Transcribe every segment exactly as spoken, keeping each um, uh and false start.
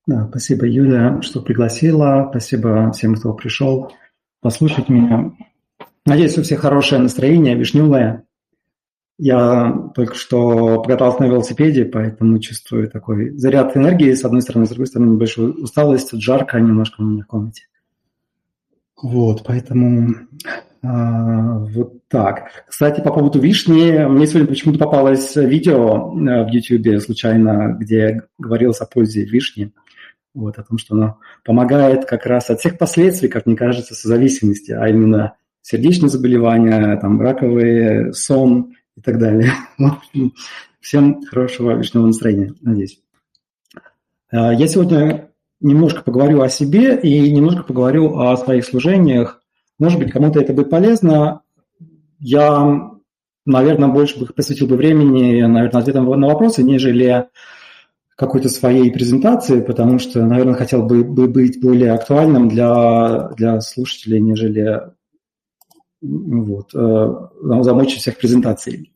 Да, спасибо, Юля, что пригласила. Спасибо всем, кто пришел послушать меня. Надеюсь, у всех хорошее настроение, вишневое. Я только что покатался на велосипеде, поэтому чувствую такой заряд энергии, с одной стороны, с другой стороны, небольшую усталость. Тут жарко немножко у меня в комнате. Вот, поэтому а, вот так. Кстати, по поводу вишни, мне сегодня почему-то попалось видео в YouTube случайно, где говорилось о пользе вишни. Вот, о том, что она помогает как раз от всех последствий, как мне кажется, созависимости, а именно сердечные заболевания, там, раковые, сон и так далее. Всем хорошего вишневого настроения, надеюсь. Я сегодня немножко поговорю о себе и немножко поговорю о своих служениях. Может быть, кому-то это будет полезно. Я, наверное, больше бы посвятил бы времени, наверное, ответам на вопросы, нежели какой-то своей презентации, потому что, наверное, хотел бы, бы быть более актуальным для, для слушателей, нежели вот, замучить всех презентаций.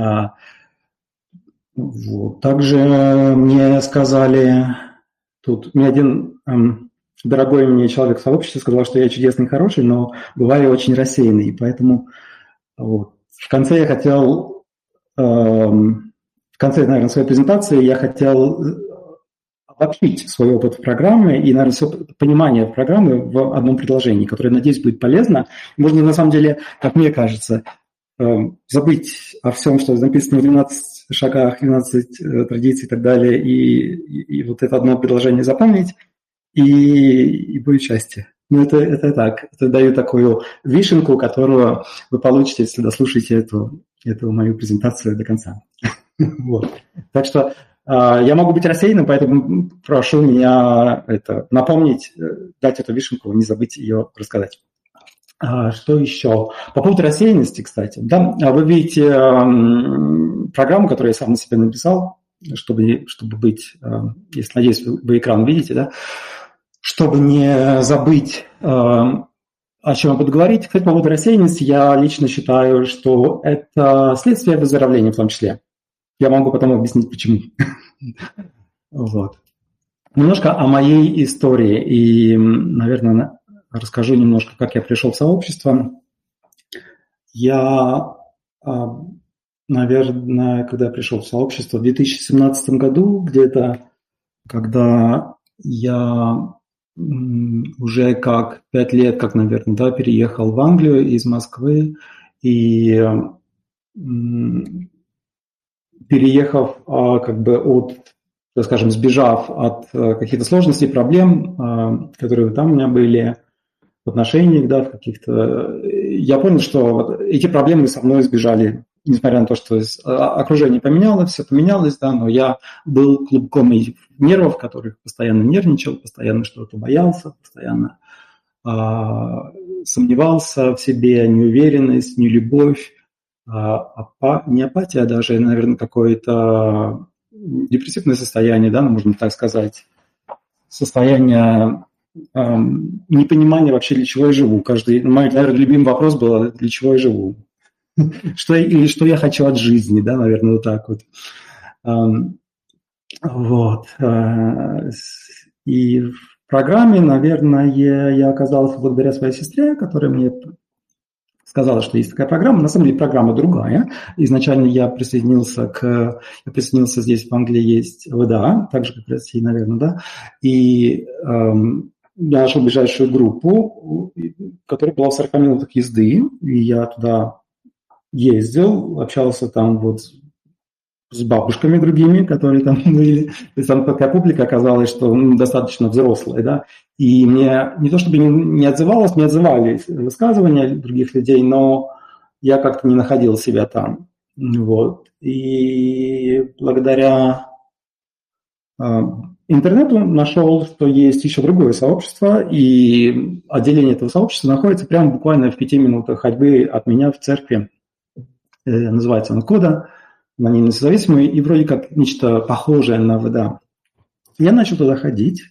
Вот. Также мне сказали, тут мне один эм, дорогой мне человек в сообществе сказал, что я чудесный и хороший, но бываю очень рассеянный, поэтому вот, в конце я хотел... Эм, В конце, наверное, своей презентации я хотел обобщить свой опыт в программе и, наверное, все понимание программы в одном предложении, которое, надеюсь, будет полезно. Можно, на самом деле, как мне кажется, забыть о всем, что написано в двенадцати шагах, двенадцати традиций и так далее, и, и, и вот это одно предложение запомнить, и, и будет счастье. Ну, это, это так. Это даю такую вишенку, которую вы получите, если дослушаете эту, эту мою презентацию до конца. Вот. Так что э, я могу быть рассеянным, поэтому прошу меня это, напомнить, дать эту вишенку, не забыть ее рассказать. А, что еще? По поводу рассеянности, кстати. Да, вы видите э, программу, которую я сам на себе написал, чтобы, чтобы быть, э, если, надеюсь, вы, вы экран видите, да, чтобы не забыть, э, о чем я буду говорить. Кстати, по поводу рассеянности я лично считаю, что это следствие выздоровления в том числе. Я могу потом объяснить, почему. Вот. Немножко о моей истории. И, наверное, расскажу немножко, как я пришел в сообщество. Я, наверное, когда я пришел в сообщество в две тысячи семнадцатом году, где-то, когда я уже как пять лет, как, наверное, да, переехал в Англию из Москвы, и переехав, как бы от, так скажем, сбежав от каких-то сложностей, проблем, которые там у меня были в отношениях, да, в каких-то, я понял, что вот эти проблемы со мной сбежали, несмотря на то, что окружение поменялось, все поменялось, да, но я был клубком нервов, которых постоянно нервничал, постоянно что-то боялся, постоянно а, сомневался в себе, неуверенность, нелюбовь, апа, не апатия, а даже, наверное, какое-то депрессивное состояние, да, можно так сказать, состояние эм, непонимания вообще, для чего я живу. Каждый, мой, наверное, любимый вопрос был, для чего я живу. Что, или что я хочу от жизни, да, наверное, вот так вот. Эм, вот. И в программе, наверное, я оказался благодаря своей сестре, которая мне сказала, что есть такая программа. На самом деле программа другая. Изначально я присоединился к... Я присоединился здесь, в Англии есть ВДА, так же, как в России, наверное, да. И эм, я нашел ближайшую группу, которая была в сорока минутах езды. И я туда ездил, общался там вот с бабушками другими, которые там были. То есть там такая публика оказалась, что ну, достаточно взрослая, да. И мне не то чтобы не отзывалось, не отзывались высказывания других людей, но я как-то не находил себя там. Вот. И благодаря э, интернету нашел, что есть еще другое сообщество, и отделение этого сообщества находится прямо буквально в пяти минутах ходьбы от меня в церкви. Э, называется оно Кода, анонимно независимый, и вроде как нечто похожее на ВДА. Я начал туда ходить.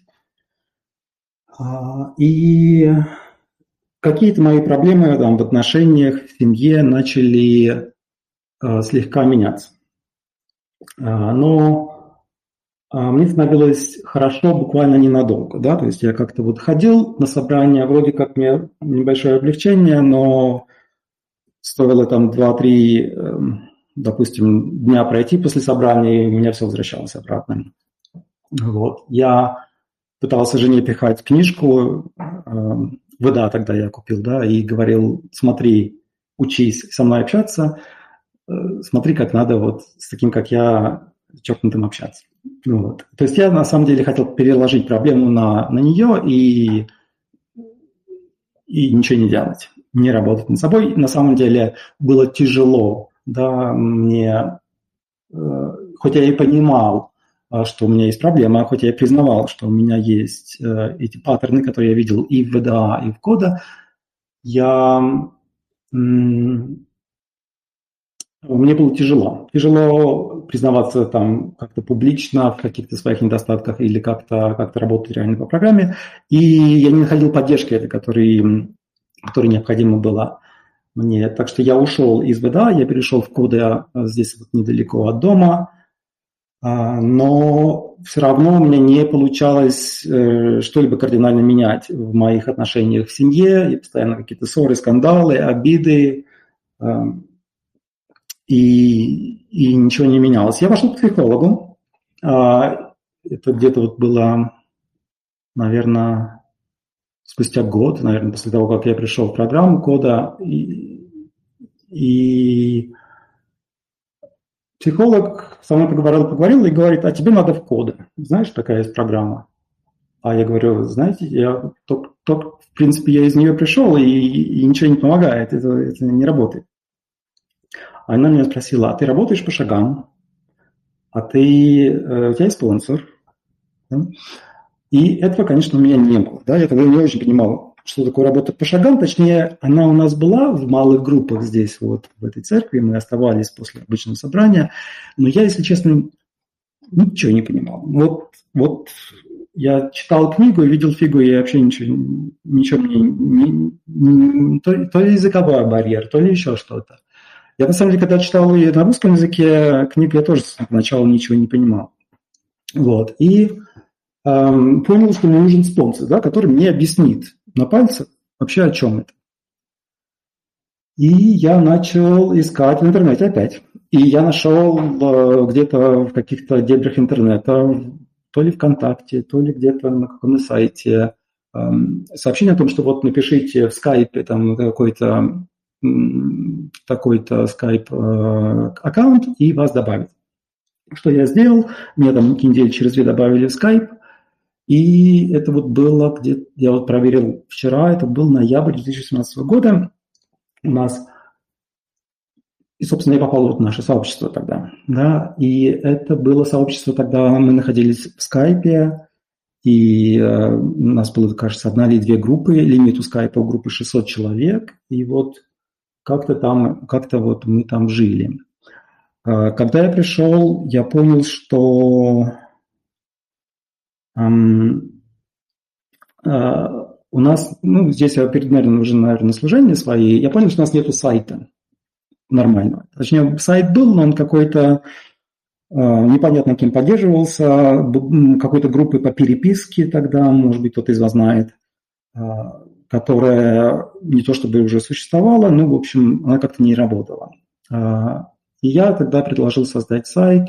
И какие-то мои проблемы там, в отношениях, в семье начали э, слегка меняться. Но мне становилось хорошо буквально ненадолго, да, то есть я как-то вот ходил на собрания, вроде как мне небольшое облегчение, но стоило там два-три, допустим, дня пройти после собрания, и у меня все возвращалось обратно. Вот. Я пытался жене пихать книжку, ВДА тогда я купил, да, и говорил, смотри, учись со мной общаться, смотри, как надо вот с таким, как я, чокнутым общаться. Вот. То есть я на самом деле хотел переложить проблему на, на нее и, и ничего не делать, не работать над собой. На самом деле было тяжело, да, мне, хоть я и понимал, что у меня есть проблема, хоть я и признавал, что у меня есть эти паттерны, которые я видел и в ВДА, и в кода, я... Мне было тяжело. Тяжело признаваться там как-то публично в каких-то своих недостатках или как-то, как-то работать реально по программе. И я не находил поддержки этой, которой, которой необходима была мне. Так что я ушел из ВДА, я перешел в кода здесь вот недалеко от дома. Но все равно у меня не получалось что-либо кардинально менять в моих отношениях в семье. И постоянно какие-то ссоры, скандалы, обиды. И, и ничего не менялось. Я пошел к психологу. Это где-то вот было, наверное, спустя год, наверное, после того, как я пришел в программу кода. И, и психолог со мной поговорил, поговорил и говорит, а тебе надо в коды. Знаешь, такая есть программа. А я говорю, знаете, я только, только, в принципе, я из нее пришел, и, и ничего не помогает, это, это не работает. Она меня спросила, а ты работаешь по шагам? А ты, э, у тебя есть спонсор? Да? И этого, конечно, у меня не было. Да? Я тогда не очень понимал, что такое работа по шагам. Точнее, она у нас была в малых группах здесь, вот в этой церкви. Мы оставались после обычного собрания. Но я, если честно, ничего не понимал. Вот, вот я читал книгу и видел фигу, и вообще ничего, ничего мне... Не, не, то, то ли языковой барьер, то ли еще что-то. Я, на самом деле, когда читал ее на русском языке, книгу я тоже сначала ничего не понимал. Вот. И эм, понял, что мне нужен спонсор, да, который мне объяснит на пальцах вообще, о чем это. И я начал искать в интернете опять. И я нашел э, где-то в каких-то дебрях интернета, то ли ВКонтакте, то ли где-то на каком-то сайте, э, сообщение о том, что вот напишите в скайпе там какой-то такой-то скайп-аккаунт и вас добавят. Что я сделал? Меня там недели через две добавили в скайп, и это вот было где-то, я вот проверил вчера, это был ноябрь две тысячи семнадцатого года у нас, и, собственно, я попал вот в наше сообщество тогда, да, и это было сообщество, тогда мы находились в скайпе, и э, у нас было, кажется, одна или две группы, лимит у скайпа у группы шестьсот человек, и вот как-то там, как-то вот мы там жили. Когда я пришел, я понял, что эм, э, у нас, ну, здесь я перед, наверное, уже, наверное, служение свои, я понял, что у нас нету сайта нормального. Точнее, сайт был, но он какой-то э, непонятно кем поддерживался, какой-то группы по переписке тогда, может быть, кто-то из вас знает, э, которая не то чтобы уже существовала, но, в общем, она как-то не работала. И я тогда предложил создать сайт.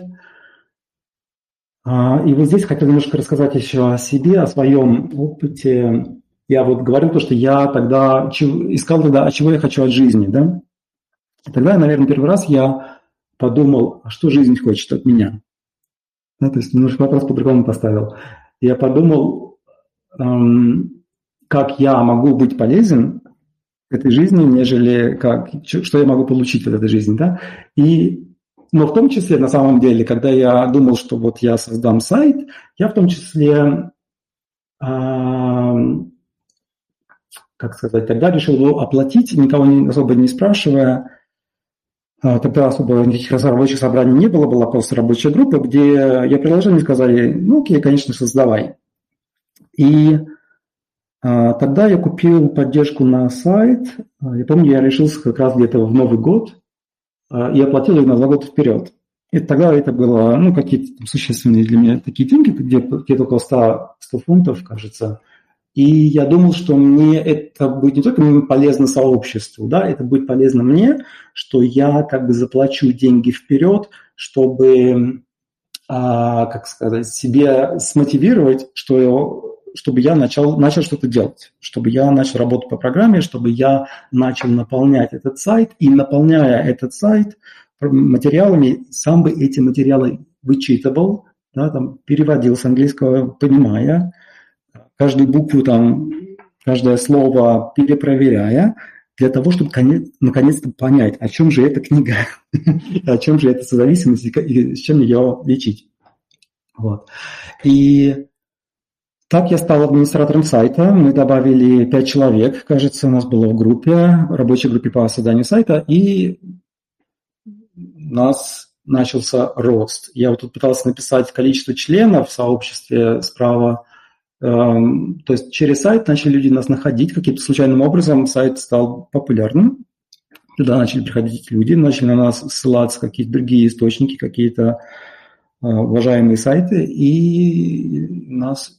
И вот здесь хотел немножко рассказать еще о себе, о своем опыте. Я вот говорил то, что я тогда искал тогда, а чего я хочу от жизни, да? И тогда, наверное, первый раз я подумал, а что жизнь хочет от меня? Да, то есть немножко вопрос по-другому поставил. Я подумал, эм, как я могу быть полезен этой жизни, нежели как, что я могу получить от этой жизни, да? И, но в том числе, на самом деле, когда я думал, что вот я создам сайт, я в том числе, э, как сказать, тогда решил его оплатить, никого не, особо не спрашивая. Тогда особо никаких рабочих собраний не было, была просто рабочая группа, где я предложил, мне сказали, ну окей, конечно, создавай. И тогда я купил поддержку на сайт. Я помню, я решился как раз где-то в Новый год и оплатил ее на два года вперед. И тогда это было, ну, какие-то там существенные для меня такие деньги, где-то, где-то около ста фунтов, кажется. И я думал, что мне это будет не только полезно сообществу, да, это будет полезно мне, что я как бы заплачу деньги вперед, чтобы, а, как сказать, себе смотивировать, что, чтобы я начал, начал что-то делать, чтобы я начал работать по программе, чтобы я начал наполнять этот сайт, и наполняя этот сайт материалами, сам бы эти материалы вычитывал, да, там, переводил с английского, понимая, каждую букву, там, каждое слово перепроверяя, для того, чтобы наконец-то понять, о чем же эта книга, о чем же эта созависимость и с чем ее лечить. Вот. И так я стал администратором сайта. Мы добавили пять человек, кажется, у нас было в группе, рабочей группе по созданию сайта, и у нас начался рост. Я вот тут пытался написать количество членов в сообществе справа. То есть через сайт начали люди нас находить каким-то случайным образом, сайт стал популярным, туда начали приходить люди, начали на нас ссылаться какие-то другие источники, какие-то уважаемые сайты, и нас,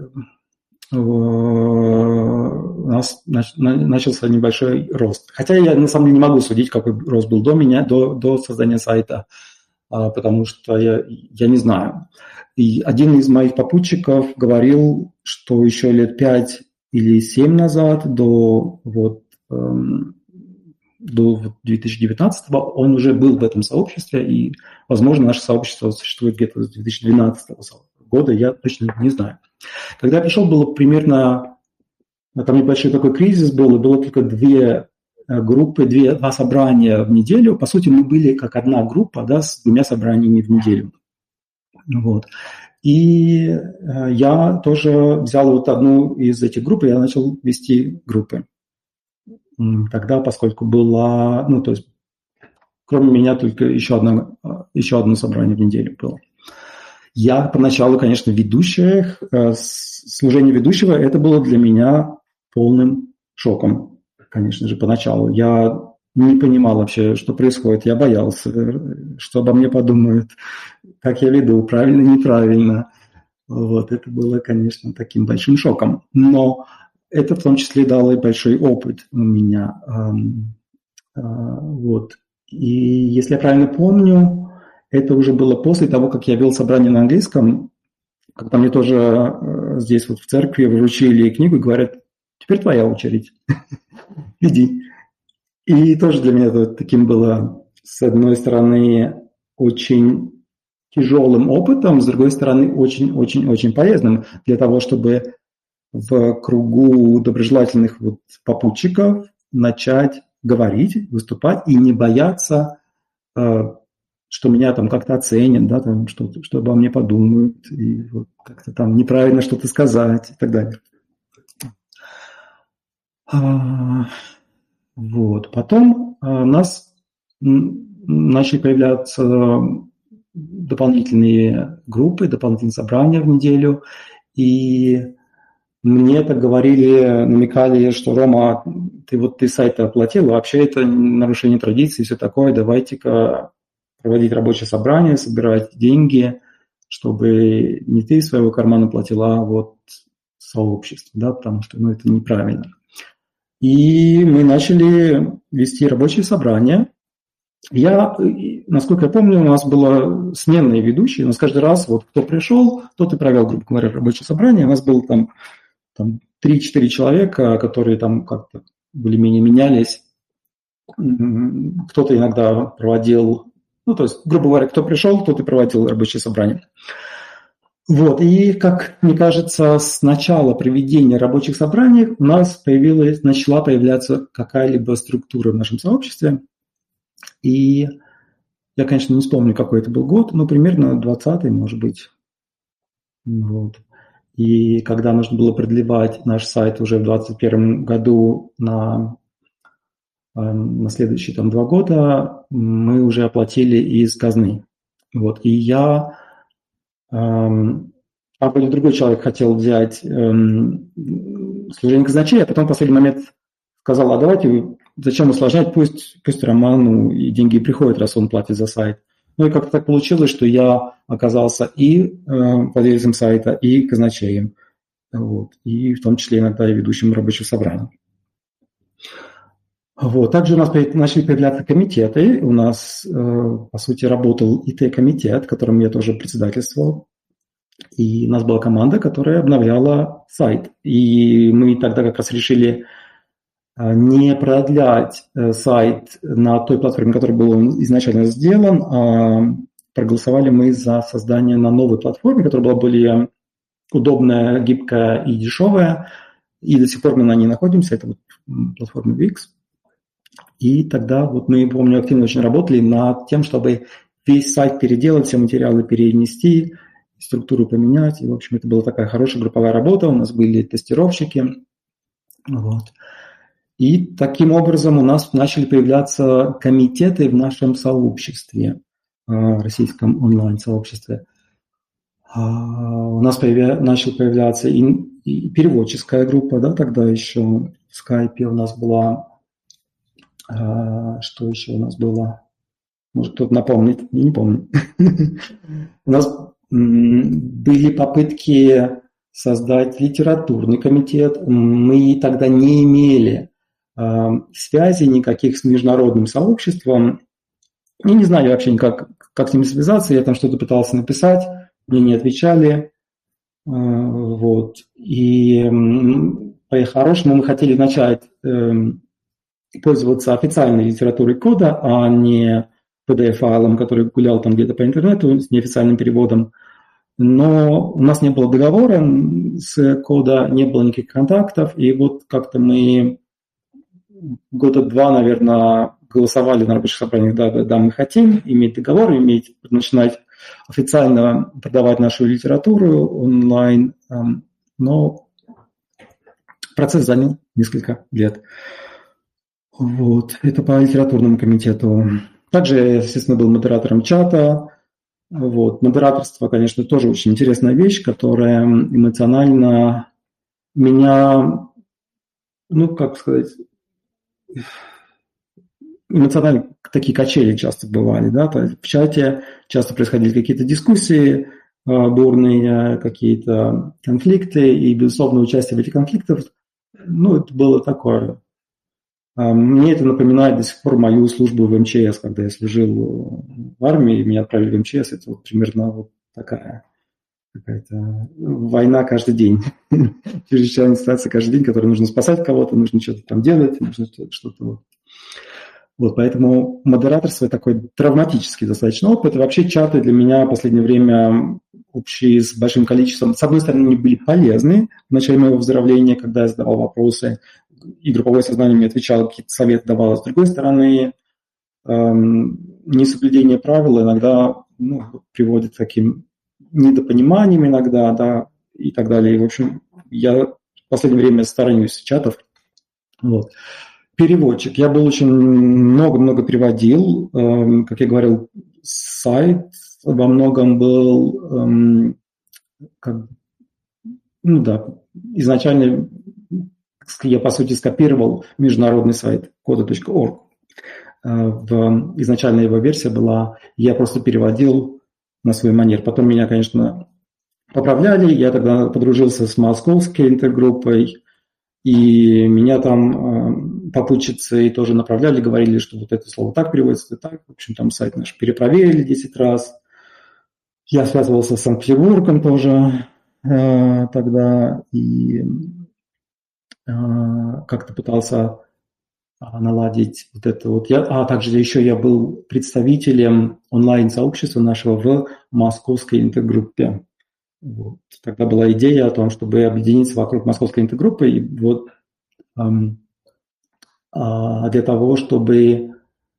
у нас начался небольшой рост. Хотя я на самом деле не могу судить, какой рост был до меня, до, до создания сайта, потому что я, я не знаю. И один из моих попутчиков говорил, что еще лет пять или семь назад, до, вот, эм, до две тысячи девятнадцатого, он уже был в этом сообществе, и, возможно, наше сообщество существует где-то с две тысячи двенадцатого года, я точно не знаю. Когда я пришел, было примерно, там небольшой такой кризис был, и было только две группы, две, два собрания в неделю. По сути, мы были как одна группа, да, с двумя собраниями в неделю. Вот. И я тоже взял вот одну из этих групп, и я начал вести группы. Тогда, поскольку была, ну, то есть, кроме меня, только еще, одно, еще одно собрание в неделю было. Я поначалу, конечно, ведущая, служение ведущего, это было для меня полным шоком, конечно же, поначалу. Я не понимал вообще, что происходит. Я боялся, что обо мне подумают, как я веду, правильно, неправильно. Вот, это было, конечно, таким большим шоком. Но это в том числе дало и большой опыт у меня. Вот. И если я правильно помню, это уже было после того, как я вел собрание на английском, когда мне тоже здесь вот в церкви вручили книгу и говорят, теперь твоя очередь, иди. И тоже для меня это таким было, с одной стороны, очень тяжелым опытом, с другой стороны, очень-очень-очень полезным для того, чтобы в кругу доброжелательных вот попутчиков начать говорить, выступать и не бояться, что меня там как-то оценят, да, там, что, что обо мне подумают, и вот как-то там неправильно что-то сказать и так далее. Вот. Потом у нас начали появляться дополнительные группы, дополнительные собрания в неделю, и мне так говорили, намекали, что Рома, ты вот ты сайт оплатил, вообще это нарушение традиции и все такое, давайте-ка проводить рабочее собрание, собирать деньги, чтобы не ты из своего кармана платила, а вот сообщество, да, потому что ну, это неправильно. И мы начали вести рабочие собрания. Я, насколько я помню, у нас было сменные ведущие. У нас каждый раз, вот кто пришел, тот и провел, грубо говоря, рабочее собрание. У нас было там, там три-четыре человека, которые там как-то более-менее менялись. Кто-то иногда проводил, ну, то есть, грубо говоря, кто пришел, тот и проводил рабочее собрание. Вот, и, как мне кажется, с начала проведения рабочих собраний у нас появилась, начала появляться какая-либо структура в нашем сообществе. И я, конечно, не вспомню, какой это был год, но примерно двадцатый, может быть. Вот. И когда нужно было продлевать наш сайт уже в двадцать первом году на, на следующие там, два года, мы уже оплатили из казны. Вот. И я... А более другой человек хотел взять эм, служение казначея, а потом в последний момент сказал, а давайте, зачем усложнять, пусть, пусть Роману и деньги приходят, раз он платит за сайт. Ну и как-то так получилось, что я оказался и владельцем сайта, и казначеем. Вот. И в том числе иногда и ведущим рабочих собраний. Вот. Также у нас начали появляться комитеты. У нас, по сути, работал ай ти-комитет, которым я тоже председательствовал. И у нас была команда, которая обновляла сайт. И мы тогда как раз решили не продлять сайт на той платформе, которая был изначально сделан, а проголосовали мы за создание на новой платформе, которая была более удобная, гибкая и дешевая. И до сих пор мы на ней находимся. Это вот платформа Wix. И тогда вот мы, помню, активно очень работали над тем, чтобы весь сайт переделать, все материалы перенести, структуру поменять. И, в общем, это была такая хорошая групповая работа. У нас были тестировщики. Вот. И таким образом у нас начали появляться комитеты в нашем сообществе, российском онлайн-сообществе. У нас появя... начала появляться и, и переводческая группа, да, тогда еще в скайпе у нас была. Что еще у нас было? Может, кто-то напомнит? Я не помню. У нас были попытки создать литературный комитет. Мы тогда не имели связи никаких с международным сообществом. И не знали вообще никак, как с ними связаться. Я там что-то пытался написать, мне не отвечали. Вот. И по-хорошему мы хотели начать пользоваться официальной литературой кода, а не пи ди эф-файлом, который гулял там где-то по интернету с неофициальным переводом. Но у нас не было договора с кода, не было никаких контактов, и вот как-то мы года два, наверное, голосовали на рабочих собраниях, да, да, да, мы хотим иметь договор, иметь, начинать официально продавать нашу литературу онлайн, но процесс занял несколько лет. Вот, это по литературному комитету. Также я, естественно, был модератором чата. Вот. Модераторство, конечно, тоже очень интересная вещь, которая эмоционально меня, ну, как сказать, эмоционально такие качели часто бывали, да, то есть в чате часто происходили какие-то дискуссии бурные, какие-то конфликты, и, безусловно, участие в этих конфликтах, ну, это было такое. Мне это напоминает до сих пор мою службу в эм че эс, когда я служил в армии, меня отправили в эм че эс, это вот примерно вот такая какая-то война каждый день, чрезвычайная ситуация каждый день, которой нужно спасать кого-то, нужно что-то там делать, нужно что-то вот. Вот, поэтому модераторство такой травматический достаточно опыт. И вообще чаты для меня в последнее время общие с большим количеством, с одной стороны, они были полезны в начале моего выздоровления, когда я задавал вопросы, и групповое сознание мне отвечало, какие-то советы давало. С другой стороны, эм, несоблюдение правил иногда ну, приводит к таким недопониманиям иногда, да, и так далее. И, в общем, я в последнее время сторонюсь чатов. Вот. Переводчик. Я был очень много-много переводил. Эм, как я говорил, сайт во многом был, эм, как, ну да, изначально я, по сути, скопировал международный сайт кода точка орг. В изначальная его версия была, я просто переводил на свой манер. Потом меня, конечно, поправляли. Я тогда подружился с московской интергруппой, и меня там попутчицы тоже направляли, говорили, что вот это слово так переводится, это так. В общем, там сайт наш перепроверили десять раз. Я связывался с Санкт-Петербургом тоже э, тогда и э, как-то пытался наладить вот это вот. Я, а также еще я был представителем онлайн-сообщества нашего в московской интергруппе. Вот. Тогда была идея о том, чтобы объединиться вокруг московской интергруппы, и вот эм, а для того, чтобы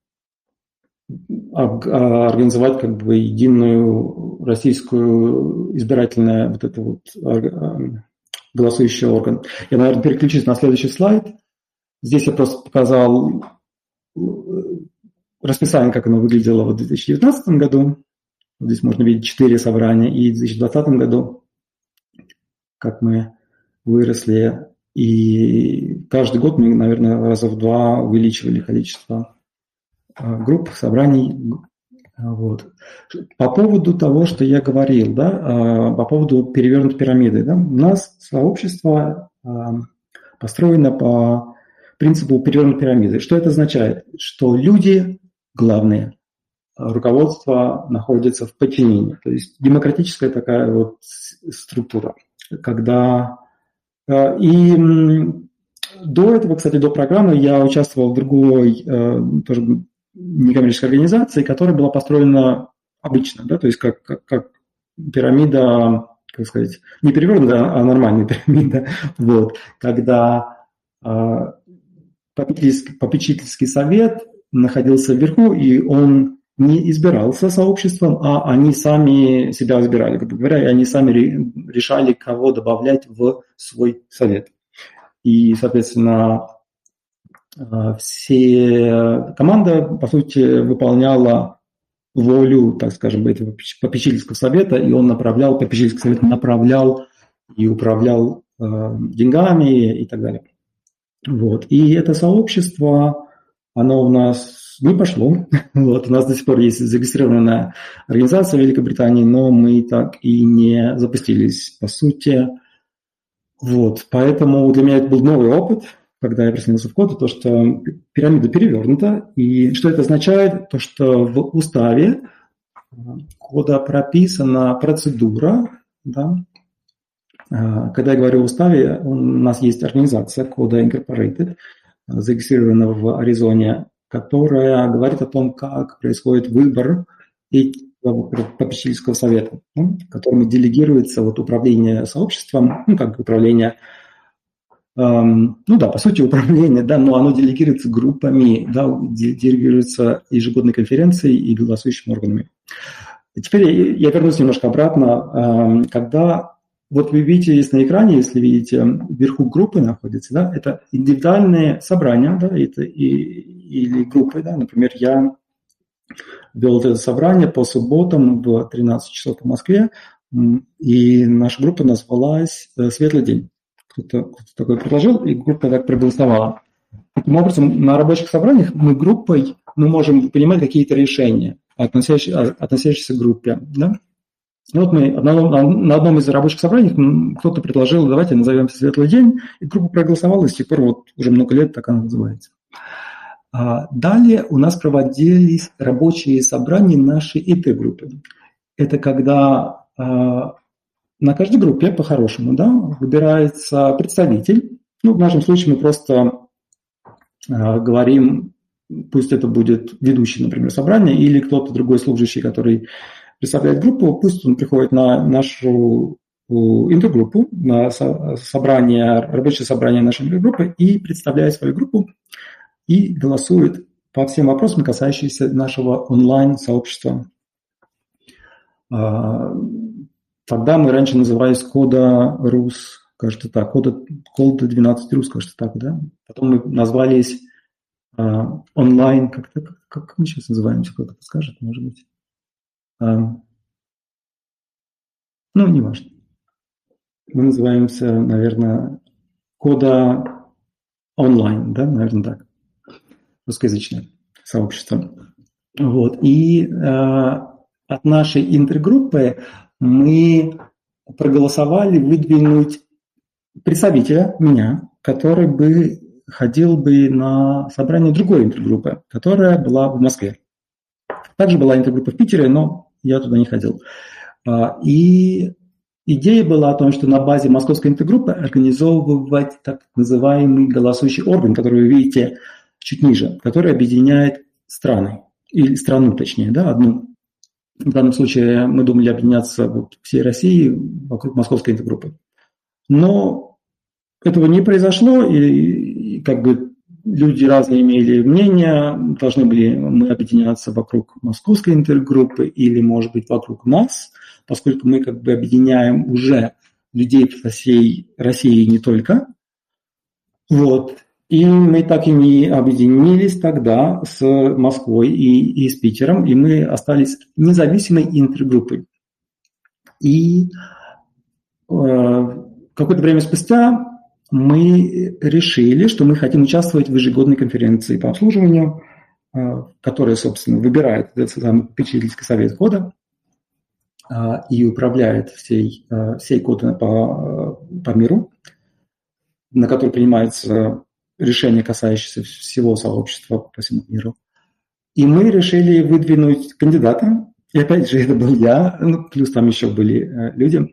организовать как бы единую российскую избирательную вот это вот голосующий орган. Я, наверное, переключусь на следующий слайд. Здесь я просто показал расписание, как оно выглядело в две тысячи девятнадцатом году. Здесь можно видеть четыре собрания. И в две тысячи двадцатом году, как мы выросли. И каждый год мы, наверное, раза в два увеличивали количество групп, собраний. Вот. По поводу того, что я говорил, да, по поводу перевернутой пирамиды, да, у нас сообщество построено по принципу перевернутой пирамиды. Что это означает? Что люди главные, руководство находится в подчинении. То есть демократическая такая вот структура, когда... И до этого, кстати, до программы я участвовал в другой тоже некоммерческой организации, которая была построена обычно, да, то есть как, как, как пирамида, как сказать, не перевернутая, а нормальная пирамида, вот, когда э, попечительский, попечительский совет находился вверху, и он не избирался сообществом, а они сами себя избирали, грубо говоря, и они сами решали, кого добавлять в свой совет. И, соответственно, все команда, по сути, выполняла волю, так скажем, этого попечительского совета, и он направлял, попечительский совет направлял и управлял э, деньгами и так далее. Вот. И это сообщество, оно у нас не пошло. Вот. У нас до сих пор есть зарегистрированная организация в Великобритании, но мы так и не запустились, по сути. Вот. Поэтому для меня это был новый опыт, когда я присоединился в Кода, то, что пирамида перевернута. И что это означает? То, что в уставе Кода прописана процедура. Да? Когда я говорю о уставе, у нас есть организация Кода Incorporated, зарегистрирована в Аризоне, которая говорит о том, как происходит выбор попечительского совета, ну, которому делегируется вот управление сообществом, ну, как управление... Ну да, по сути, управление, да, но оно делегируется группами, да, делегируется ежегодной конференцией и голосующими органами. И теперь я вернусь немножко обратно. Когда, вот вы видите здесь на экране, если видите, вверху группы находятся, да, это индивидуальные собрания, да, это и, или группы, да, например, я вел это собрание по субботам в тринадцать часов по Москве, и наша группа называлась «Светлый день». Кто-то, кто-то такое предложил, и группа так проголосовала. Таким образом, на рабочих собраниях мы группой мы можем принимать какие-то решения, относящиеся, относящиеся к группе. Да? И вот мы на одном из рабочих собраний кто-то предложил, давайте назовемся «Светлый день», и группа проголосовала, и с тех пор вот уже много лет так она называется. Далее у нас проводились рабочие собрания нашей ай ти-группы. Это когда... На каждой группе, по-хорошему, да, выбирается представитель. Ну, в нашем случае мы просто э, говорим, пусть это будет ведущий, например, собрания, или кто-то другой служащий, который представляет группу, пусть он приходит на нашу интергруппу, на со- собрание, рабочее собрание нашей интергруппы и представляет свою группу и голосует по всем вопросам, касающимся нашего онлайн-сообщества. Тогда мы раньше назывались Кода Рус, кажется так, Кода, Кода двенадцать Рус, кажется так, да. Потом мы назвались а, онлайн, как-то, как, как мы сейчас называемся, кто-то подскажет, может быть. А, ну, не важно. Мы называемся, наверное, Кода онлайн, да, наверное, так. Русскоязычное сообщество. Вот. И а, от нашей интергруппы мы проголосовали выдвинуть представителя, меня, который бы ходил бы на собрание другой интергруппы, которая была в Москве. Также была интергруппа в Питере, но я туда не ходил. И идея была о том, что на базе московской интергруппы организовывать так называемый голосующий орган, который вы видите чуть ниже, который объединяет страны, или страну точнее, да, одну. В данном случае мы думали объединяться вот всей России вокруг московской интергруппы. Но этого не произошло, и, и как бы люди разные имели мнения, должны были мы объединяться вокруг московской интергруппы или, может быть, вокруг нас, поскольку мы как бы объединяем уже людей со всей России не только. Вот. И мы так и не объединились тогда с Москвой и, и с Питером, и мы остались независимой интергруппой. И э, какое-то время спустя мы решили, что мы хотим участвовать в ежегодной конференции по обслуживанию, который, собственно, выбирает этот самый попечительский совет кода и управляет всей, всей кодой по, по миру, на который принимаются решения, касающиеся всего сообщества по всему миру. И мы решили выдвинуть кандидата. И опять же, это был я, ну, плюс там еще были люди,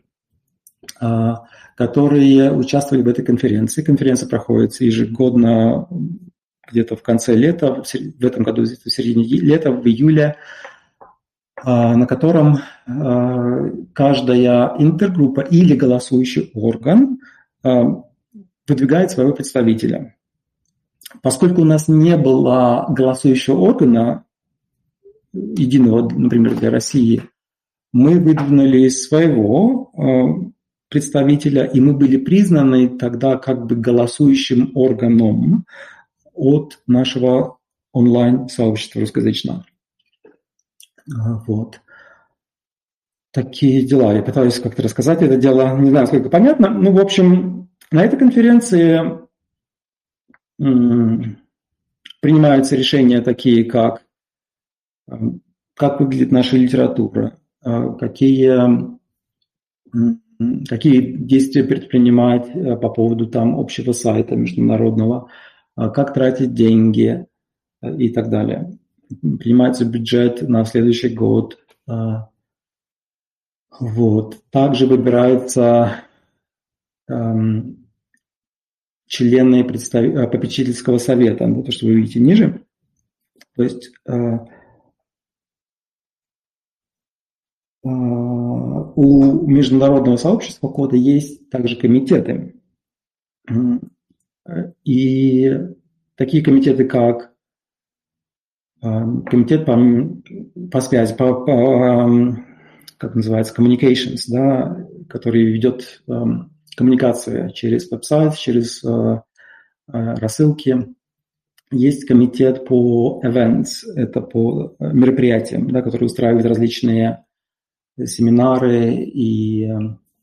которые участвовали в этой конференции. Конференция проходит ежегодно где-то в конце лета, в этом году в середине лета, в июле, на котором каждая интергруппа или голосующий орган выдвигает своего представителя. Поскольку у нас не было голосующего органа, единого, например, для России, мы выдвинули своего представителя, и мы были признаны тогда как бы голосующим органом от нашего онлайн-сообщества русскоязычного. Вот. Такие дела. Я пытаюсь как-то рассказать это дело. Не знаю, насколько понятно. Ну, в общем, на этой конференции м- принимаются решения такие, как как выглядит наша литература, какие, какие действия предпринимать по поводу там общего сайта международного, как тратить деньги и так далее. Принимается бюджет на следующий год. Вот. Также выбираются эм, члены представ... попечительского совета, то, что вы видите ниже. То есть э, у международного сообщества кода есть также комитеты. И такие комитеты, как комитет по, по связи, по, по, как называется, communications, да, который ведет коммуникации через веб-сайт, через рассылки. Есть комитет по events, это по мероприятиям, да, которые устраивают различные семинары и э,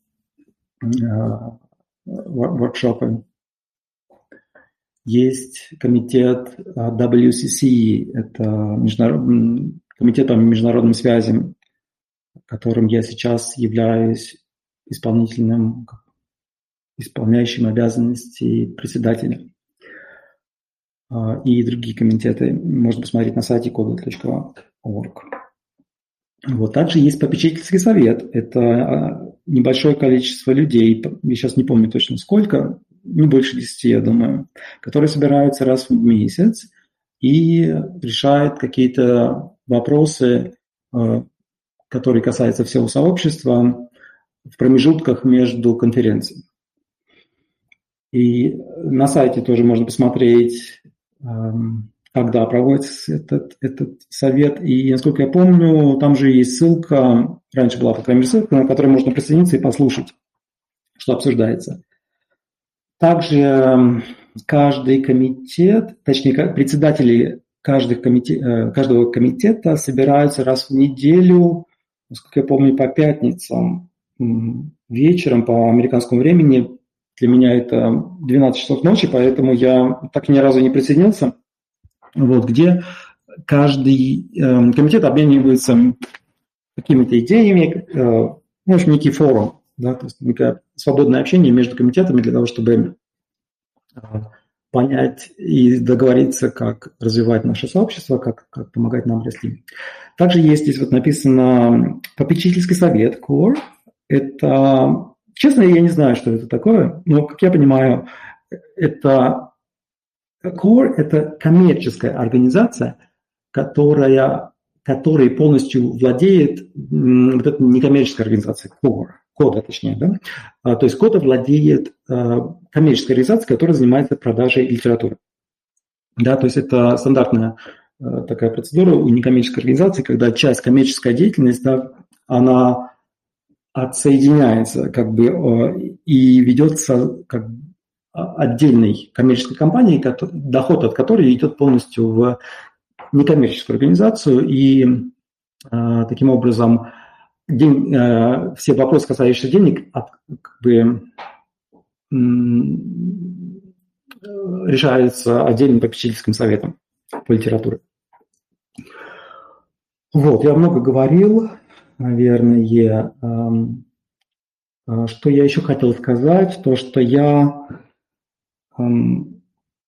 воркшопы. Есть комитет дабл ю си си, это международ... комитет по международным связям, которым я сейчас являюсь исполнительным, исполняющим обязанности председателя. И другие комитеты можно посмотреть на сайте кода точка орг. Вот. Также есть попечительский совет. Это небольшое количество людей, я сейчас не помню точно сколько, не больше десяти, я думаю, которые собираются раз в месяц и решают какие-то вопросы, которые касаются всего сообщества в промежутках между конференциями. И на сайте тоже можно посмотреть, когда проводится этот, этот совет. И, насколько я помню, там же есть ссылка, раньше была, по крайней мере, ссылка, на которой можно присоединиться и послушать, что обсуждается. Также каждый комитет, точнее, председатели каждых комитет, каждого комитета собираются раз в неделю, насколько я помню, по пятницам вечером по американскому времени. Для меня это двенадцать часов ночи, поэтому я так ни разу не присоединился. Вот, где каждый э, комитет обменивается какими-то идеями, э, в общем, некий форум, да, то есть некое свободное общение между комитетами для того, чтобы э, понять и договориться, как развивать наше сообщество, как, как помогать нам расти. Также есть здесь вот написано попечительский совет Core. Это, честно, я не знаю, что это такое, но, как я понимаю, это Core – это коммерческая организация, которая, которой полностью владеет вот эта некоммерческая организация, Core, кода точнее, да? То есть кода владеет коммерческая организация, которая занимается продажей литературы. Да, то есть это стандартная такая процедура у некоммерческой организации, когда часть коммерческой деятельности, да, она отсоединяется как бы и ведется как отдельной коммерческой компании, доход от которой идет полностью в некоммерческую организацию, и э, таким образом день, э, все вопросы, касающиеся денег, от, как бы, э, решаются отдельным попечительским советом по литературе. Вот, я много говорил, наверное. эм, э, Что я еще хотел сказать, то, что я эм,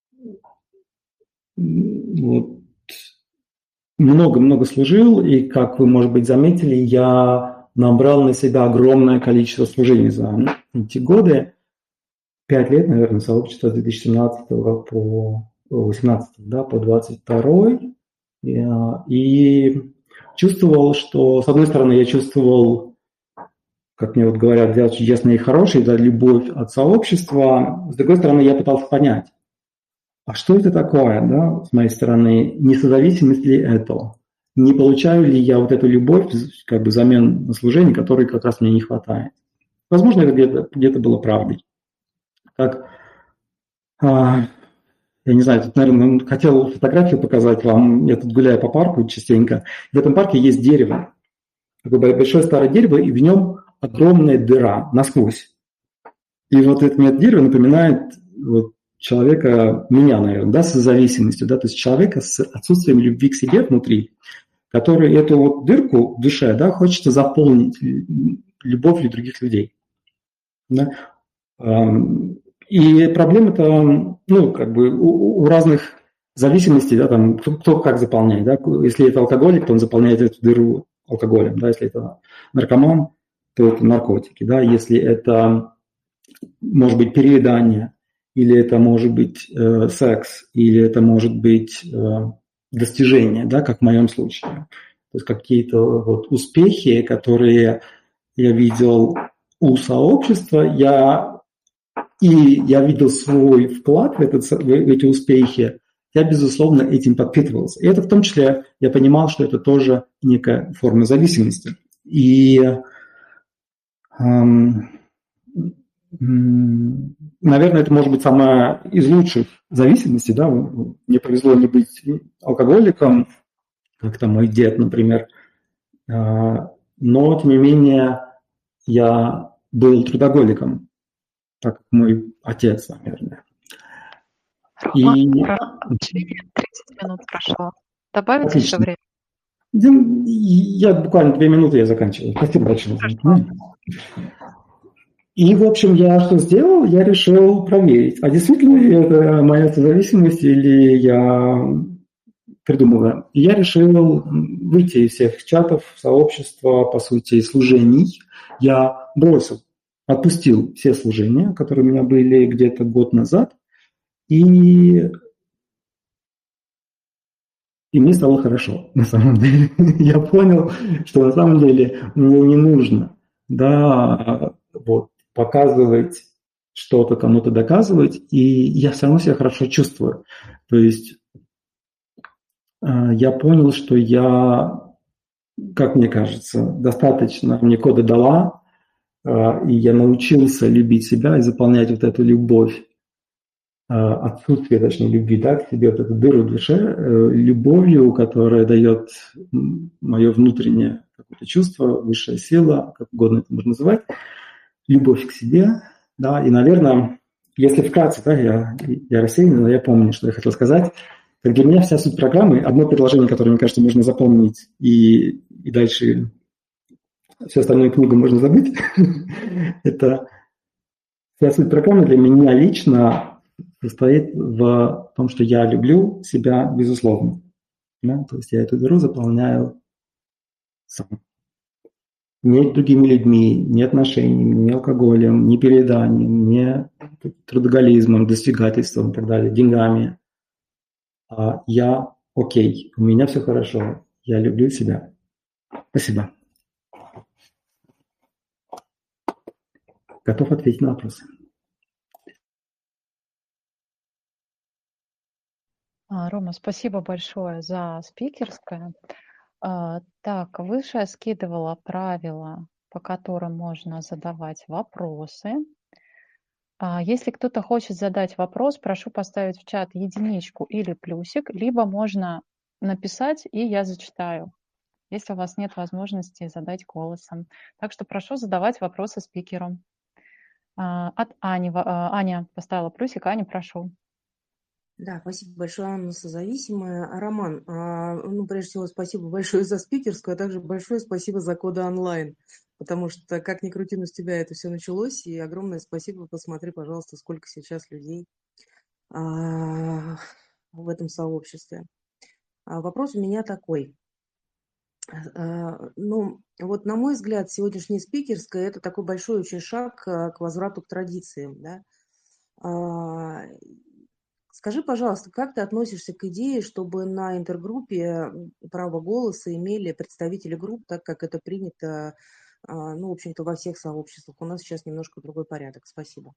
вот, много-много служил, и, как вы, может быть, заметили, я набрал на себя огромное количество служений за эти годы. Пять лет, наверное, сообщество с две тысячи семнадцатого по восемнадцатый, да, по двадцать второй. И, а, и чувствовал, что, с одной стороны, я чувствовал, как мне вот говорят, делать чудесное и хорошее, да, любовь от сообщества. С другой стороны, я пытался понять, а что это такое, да, с моей стороны, не созависимость ли это? Не получаю ли я вот эту любовь, как бы взамен на служение, которой как раз мне не хватает? Возможно, это где-то где было правдой. Как, а, я не знаю, тут, наверное, хотел фотографию показать вам. Я тут гуляю по парку частенько. В этом парке есть дерево, такое большое старое дерево, и в нем огромная дыра насквозь. И вот это мне это дерево напоминает вот, человека, меня, наверное, да, с зависимостью, да, то есть человека с отсутствием любви к себе внутри, который эту вот дырку в душе, да, хочется заполнить любовью других людей. Да. И проблема-то, ну, как бы у, у разных зависимостей, да, там, кто, кто как заполняет, да, если это алкоголик, то он заполняет эту дыру алкоголем, да, если это наркоман, то это наркотики, да, если это, может быть, переедание, или это может быть э, секс, или это может быть э, достижение, да, как в моем случае. То есть какие-то вот успехи, которые я видел у сообщества, я и я видел свой вклад в, этот, в эти успехи, я, безусловно, этим подпитывался. И это в том числе, я понимал, что это тоже некая форма зависимости. И, эм, наверное, это может быть самая из лучших зависимостей. Да? Мне повезло не быть алкоголиком, как там мой дед, например. Но, тем не менее, я был трудоголиком, так как мой отец, наверное. Рома, И... тридцать минут прошло. Добавить Отлично. еще время? Я буквально две минуты я заканчиваю. Спасибо большое. И, в общем, я что сделал? Я решил проверить, а действительно ли это моя зависимость или я придумываю. И я решил выйти из всех чатов, сообщества, по сути, служений. Я бросил, отпустил все служения, которые у меня были где-то год назад, и И мне стало хорошо, на самом деле. Я понял, что на самом деле мне не нужно, да, вот, показывать что-то, кому-то доказывать, и я все равно себя хорошо чувствую. То есть я понял, что я, как мне кажется, достаточно мне кода дала, и я научился любить себя и заполнять вот эту любовь, отсутствие, точнее, любви, да, к себе, вот эту дыру в душе, любовью, которая дает мое внутреннее какое-то чувство, высшая сила, как угодно это можно называть, любовь к себе, да, и, наверное, если вкратце, да, я, я рассеянный, но я помню, что я хотел сказать, так для меня вся суть программы, одно предложение, которое, мне кажется, можно запомнить, и, и дальше всю остальную книгу можно забыть, это вся суть программы для меня лично состоит в том, что я люблю себя безусловно. Да? То есть я эту дыру заполняю сам. Не другими людьми, не отношениями, не алкоголем, не перееданием, не трудоголизмом, достигательством и так далее, деньгами. А я окей, у меня все хорошо, я люблю себя. Спасибо. Готов ответить на вопросы. Рома, спасибо большое за спикерское. Так, выше я скидывала правила, по которым можно задавать вопросы. Если кто-то хочет задать вопрос, прошу поставить в чат единичку или плюсик, либо можно написать, и я зачитаю, если у вас нет возможности задать голосом. Так что прошу задавать вопросы спикеру. От Ани. Аня поставила плюсик. Аня, прошу. Да, спасибо большое, Анна Созависимая. Роман, а, ну, прежде всего, спасибо большое за спикерскую, а также большое спасибо за коды онлайн, потому что, как ни крути, но с тебя это все началось, и огромное спасибо. Посмотри, пожалуйста, сколько сейчас людей а, в этом сообществе. А вопрос у меня такой. А, ну, вот, на мой взгляд, сегодняшняя спикерская – это такой большой очень шаг а, к возврату к традициям, да. А, Скажи, пожалуйста, как ты относишься к идее, чтобы на интергруппе право голоса имели представители групп, так как это принято, а, ну, в общем-то, во всех сообществах? У нас сейчас немножко другой порядок. Спасибо.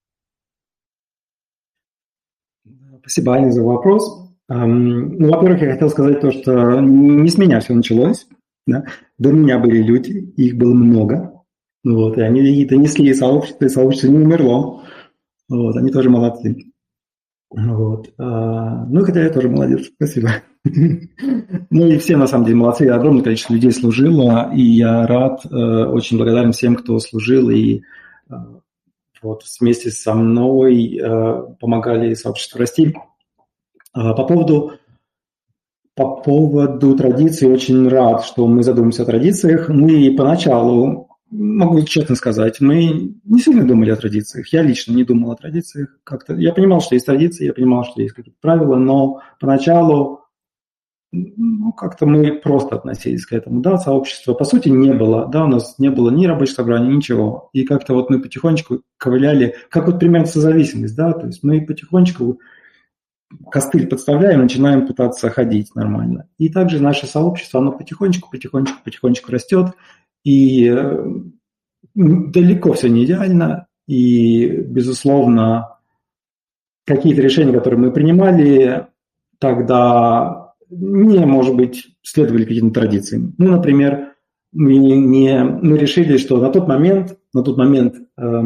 Спасибо, Аня, за вопрос. Эм, Ну, во-первых, я хотел сказать то, что не с меня все началось. Да? До меня были люди, их было много. Вот, и они и донесли сообщество, и сообщество не умерло. Вот, они тоже молодцы. Вот. а, Ну, хотя я тоже молодец, спасибо. Ну и все на самом деле молодцы, огромное количество людей служило, и я рад, э, очень благодарен всем, кто служил, и э, вот вместе со мной э, помогали сообществу расти. А По поводу, по поводу традиций, очень рад, что мы задумаемся о традициях. Мы поначалу, могу честно сказать, мы не сильно думали о традициях. Я лично не думал о традициях. Как-то я понимал, что есть традиции, я понимал, что есть какие-то правила, но поначалу ну, как-то мы просто относились к этому. Да, сообщества, по сути, не было. Да, у нас не было ни рабочих собраний, ничего. И как-то вот мы потихонечку ковыляли, как вот примерно созависимость, да, то есть мы потихонечку костыль подставляем, начинаем пытаться ходить нормально. И также наше сообщество, оно потихонечку, потихонечку, потихонечку растет. И далеко все не идеально. И, безусловно, какие-то решения, которые мы принимали, тогда не, может быть, следовали каким-то традициям. Ну, например, мы, не, мы решили, что на тот момент, на тот момент э,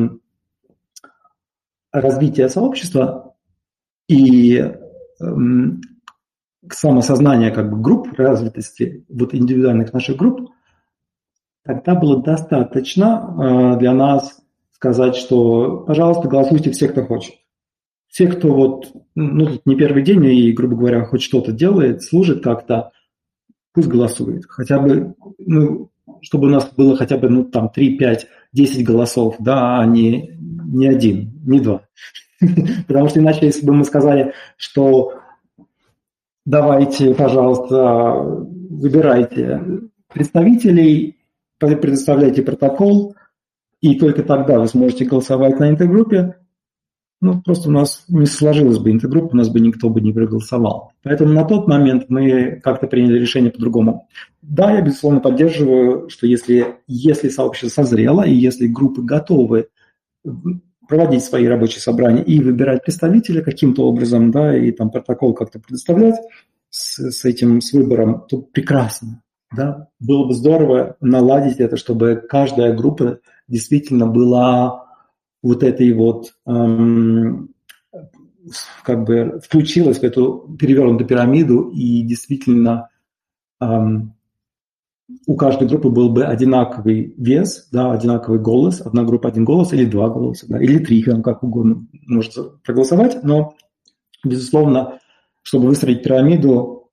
развития сообщества и э, самосознания как бы групп, развитости вот индивидуальных наших групп, тогда было достаточно э, для нас сказать, что, пожалуйста, голосуйте все, кто хочет. Все, кто вот, ну, не первый день и, грубо говоря, хоть что-то делает, служит как-то, пусть голосует. Хотя бы, ну, чтобы у нас было хотя бы, ну, там, три, пять, десять голосов, да, а не, не один, не два. Потому что иначе, если бы мы сказали, что давайте, пожалуйста, выбирайте представителей, предоставляйте протокол, и только тогда вы сможете голосовать на интергруппе, ну, просто у нас не сложилась бы интергруппа, у нас бы никто бы не проголосовал. Поэтому на тот момент мы как-то приняли решение по-другому. Да, я, безусловно, поддерживаю, что если, если сообщество созрело, и если группы готовы проводить свои рабочие собрания и выбирать представителя каким-то образом, да, и там протокол как-то предоставлять с, с этим, с выбором, то прекрасно. Да? Было бы здорово наладить это, чтобы каждая группа действительно была вот этой вот, эм, как бы включилась в эту перевернутую пирамиду, и действительно эм, у каждой группы был бы одинаковый вес, да, одинаковый голос, одна группа один голос или два голоса, да, или три, как угодно можете проголосовать, но, безусловно, чтобы выстроить пирамиду,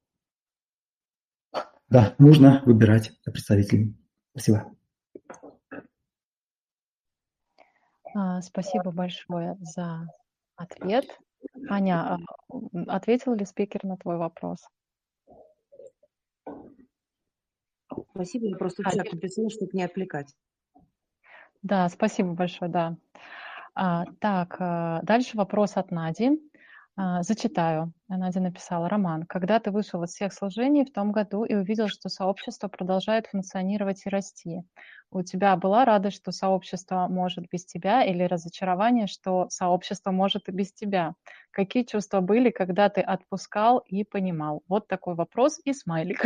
да, нужно выбирать представителей. Спасибо. Спасибо большое за ответ. Аня, ответил ли спикер на твой вопрос? Спасибо, я просто в чат написала, чтобы не отвлекать. Да, спасибо большое, да. А, так, дальше вопрос от Нади. А, зачитаю. Надя написала: Роман, когда ты вышел из всех служений в том году и увидел, что сообщество продолжает функционировать и расти, у тебя была радость, что сообщество может без тебя, или разочарование, что сообщество может и без тебя? Какие чувства были, когда ты отпускал и понимал? Вот такой вопрос и смайлик.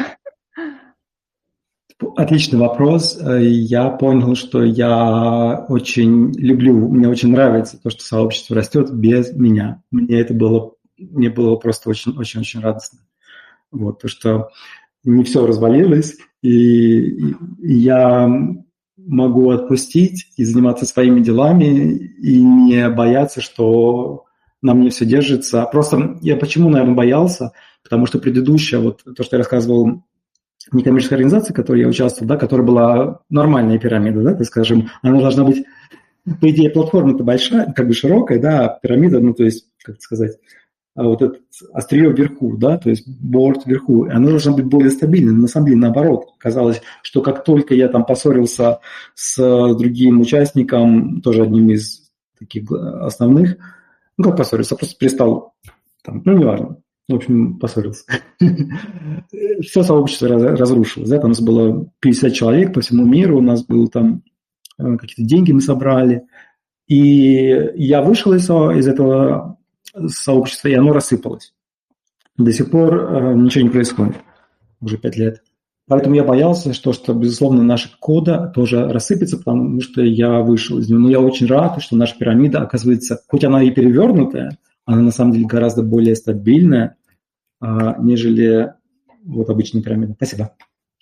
Отличный вопрос. Я понял, что я очень люблю, мне очень нравится то, что сообщество растет без меня. Мне это было, мне было просто очень-очень-очень радостно. Вот, то, что не все развалилось, и, и я могу отпустить и заниматься своими делами, и не бояться, что на мне все держится. Просто я почему, наверное, боялся, потому что предыдущая, вот то, что я рассказывал, некоммерческая организация, в которой я участвовал, да, которая была нормальная пирамида, да, так скажем, она должна быть, по идее, платформа-то большая, как бы широкая, да, а пирамида, ну, то есть, как сказать, вот это острие вверху, да, то есть борт вверху, она должна быть более стабильной. Но на самом деле, наоборот, казалось, что как только я там поссорился с другим участником, тоже одним из таких основных, ну, как поссорился, просто перестал, там, ну, неважно, в общем, поссорился. Все сообщество разрушилось, да, там у нас было пятьдесят человек по всему миру, у нас было там какие-то деньги мы собрали, и я вышел из, из этого сообщества, и оно рассыпалось. До сих пор э, ничего не происходит, уже пять лет. Поэтому я боялся, что, что, безусловно, наша кода тоже рассыпется, потому что я вышел из него. Но я очень рад, что наша пирамида, оказывается, хоть она и перевернутая, она на самом деле гораздо более стабильная, э, нежели вот обычная пирамида. Спасибо.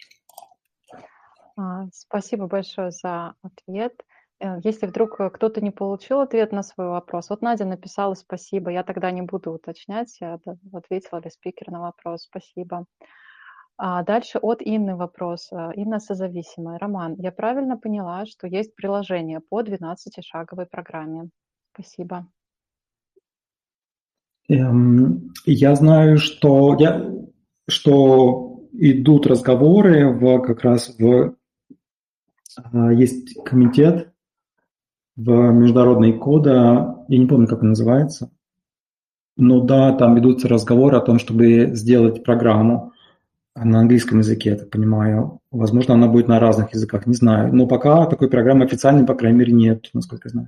Спасибо большое за ответ. Если вдруг кто-то не получил ответ на свой вопрос, вот Надя написала спасибо, я тогда не буду уточнять, я ответила ли спикер на вопрос, спасибо. А дальше от Инны вопрос. Инна созависимая. Роман, я правильно поняла, что есть приложение по двенадцатишаговой программе? Спасибо. Эм, я знаю, что, я, что идут разговоры в, как раз в... Есть комитет в международной кода, я не помню, как он называется, но да, там ведутся разговоры о том, чтобы сделать программу на английском языке, я так понимаю. Возможно, она будет на разных языках, не знаю. Но пока такой программы официальной, по крайней мере, нет, насколько я знаю.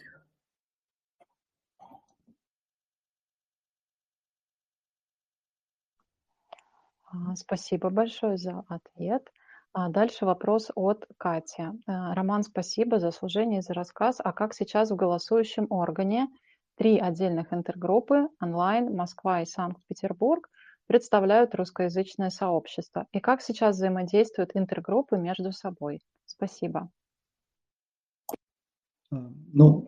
Спасибо большое за ответ. А дальше вопрос от Кати. Роман, спасибо за служение и за рассказ. А как сейчас в голосующем органе три отдельных интергруппы онлайн, Москва и Санкт-Петербург представляют русскоязычное сообщество? И как сейчас взаимодействуют интергруппы между собой? Спасибо. Ну,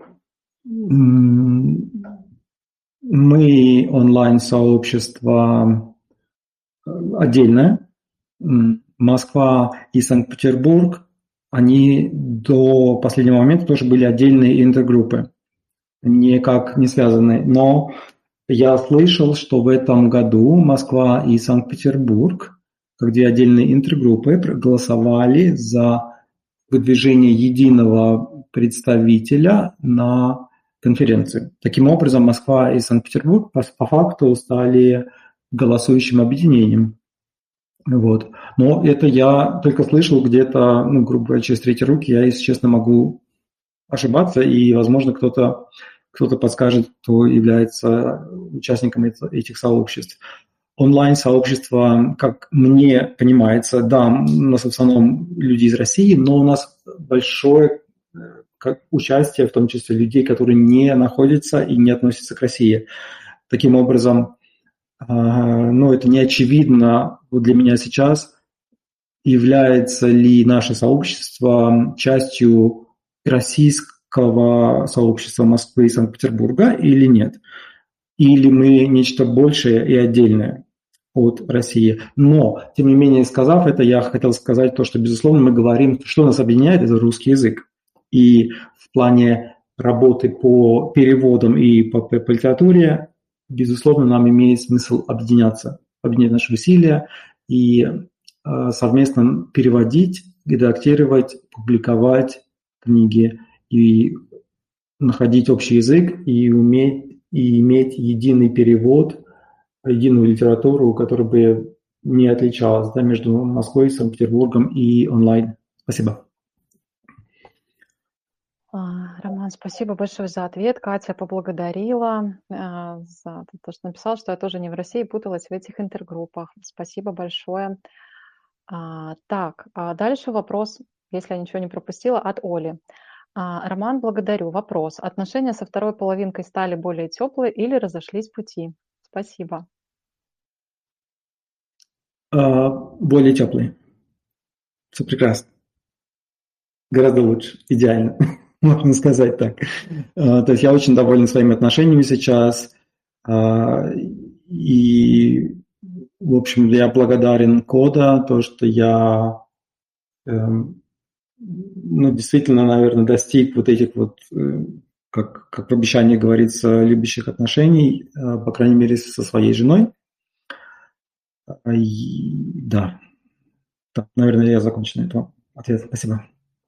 мы онлайн-сообщество отдельное. Москва и Санкт-Петербург, они до последнего момента тоже были отдельные интергруппы, никак не связанные. Но я слышал, что в этом году Москва и Санкт-Петербург, как две отдельные интергруппы, проголосовали за выдвижение единого представителя на конференцию. Таким образом, Москва и Санкт-Петербург по, по факту стали голосующим объединением. Вот. Но это я только слышал где-то, ну, грубо говоря, через третьи руки. Я, если честно, могу ошибаться, и, возможно, кто-то, кто-то подскажет, кто является участником этих сообществ. Онлайн-сообщество, как мне понимается, да, у нас в основном люди из России, но у нас большое как участие, в том числе людей, которые не находятся и не относятся к России. Таким образом, ну, это не очевидно для меня сейчас, является ли наше сообщество частью российского сообщества Москвы и Санкт-Петербурга или нет. Или мы нечто большее и отдельное от России. Но, тем не менее, сказав это, я хотел сказать то, что, безусловно, мы говорим, что нас объединяет, это русский язык. И в плане работы по переводам и по, по, по литературе, безусловно, нам имеет смысл объединяться, объединять наши усилия и э, совместно переводить, редактировать, публиковать книги и находить общий язык и уметь и иметь единый перевод, единую литературу, которая бы не отличалась, да, между Москвой, Санкт-Петербургом и онлайн. Спасибо. Роман, спасибо большое за ответ. Катя поблагодарила э, за то, что написала, что я тоже не в России, путалась в этих интергруппах. Спасибо большое. А, так, а дальше вопрос, если я ничего не пропустила, от Оли. А, Роман, благодарю. Вопрос. Отношения со второй половинкой стали более теплые или разошлись пути? Спасибо. А, более теплые. Все прекрасно. Гораздо лучше. Идеально. можно сказать так. То есть я очень доволен своими отношениями сейчас. И, в общем, я благодарен Кода, то, что я ну, действительно, наверное, достиг вот этих вот, как, как в обещании говорится, любящих отношений, по крайней мере, со своей женой. И, да. Так, наверное, я закончу на этом ответ. Спасибо.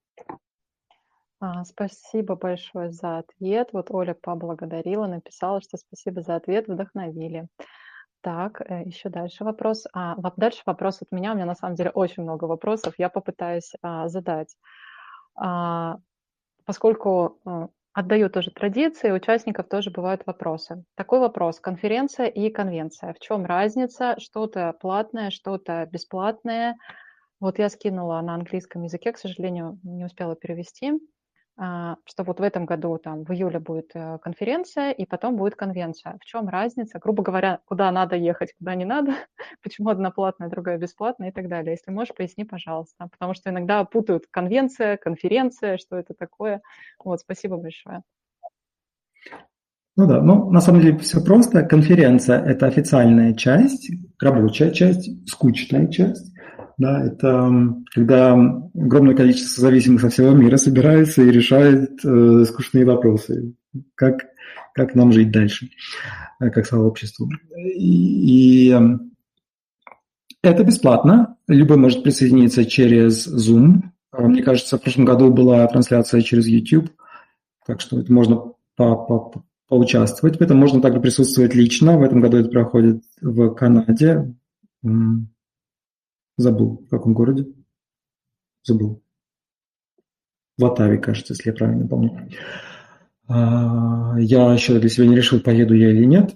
А, Спасибо большое за ответ. Вот Оля поблагодарила, написала, что спасибо за ответ, вдохновили. Так, э, еще дальше вопрос. А, воп- дальше вопрос от меня. У меня на самом деле очень много вопросов. Я попытаюсь а, задать. А, Поскольку э, отдаю тоже традиции, у участников тоже бывают вопросы. Такой вопрос. Конференция и конвенция. В чем разница? Что-то платное, что-то бесплатное. Вот я скинула на английском языке, к сожалению, не успела перевести, а, что вот в этом году там в июле будет э, конференция, и потом будет конвенция. В чем разница? Грубо говоря, куда надо ехать, куда не надо, почему одна платная, другая бесплатная и так далее. Если можешь, поясни, пожалуйста, потому что иногда путают конвенция, конференция, что это такое. Вот, спасибо большое. Ну да, ну на самом деле все просто. Конференция – это официальная часть, рабочая часть, скучная часть. Да, это когда огромное количество зависимых со всего мира собирается и решает э, скучные вопросы. Как, как нам жить дальше, э, как сообществу. И, и э, это бесплатно. Любой может присоединиться через Zoom. Мне кажется, в прошлом году была трансляция через YouTube, так что это можно по, по, поучаствовать. В этом можно также присутствовать лично. В этом году это проходит в Канаде. Забыл, в каком городе? Забыл. В Оттаве, кажется, если я правильно помню. Я еще для себя не решил, поеду я или нет.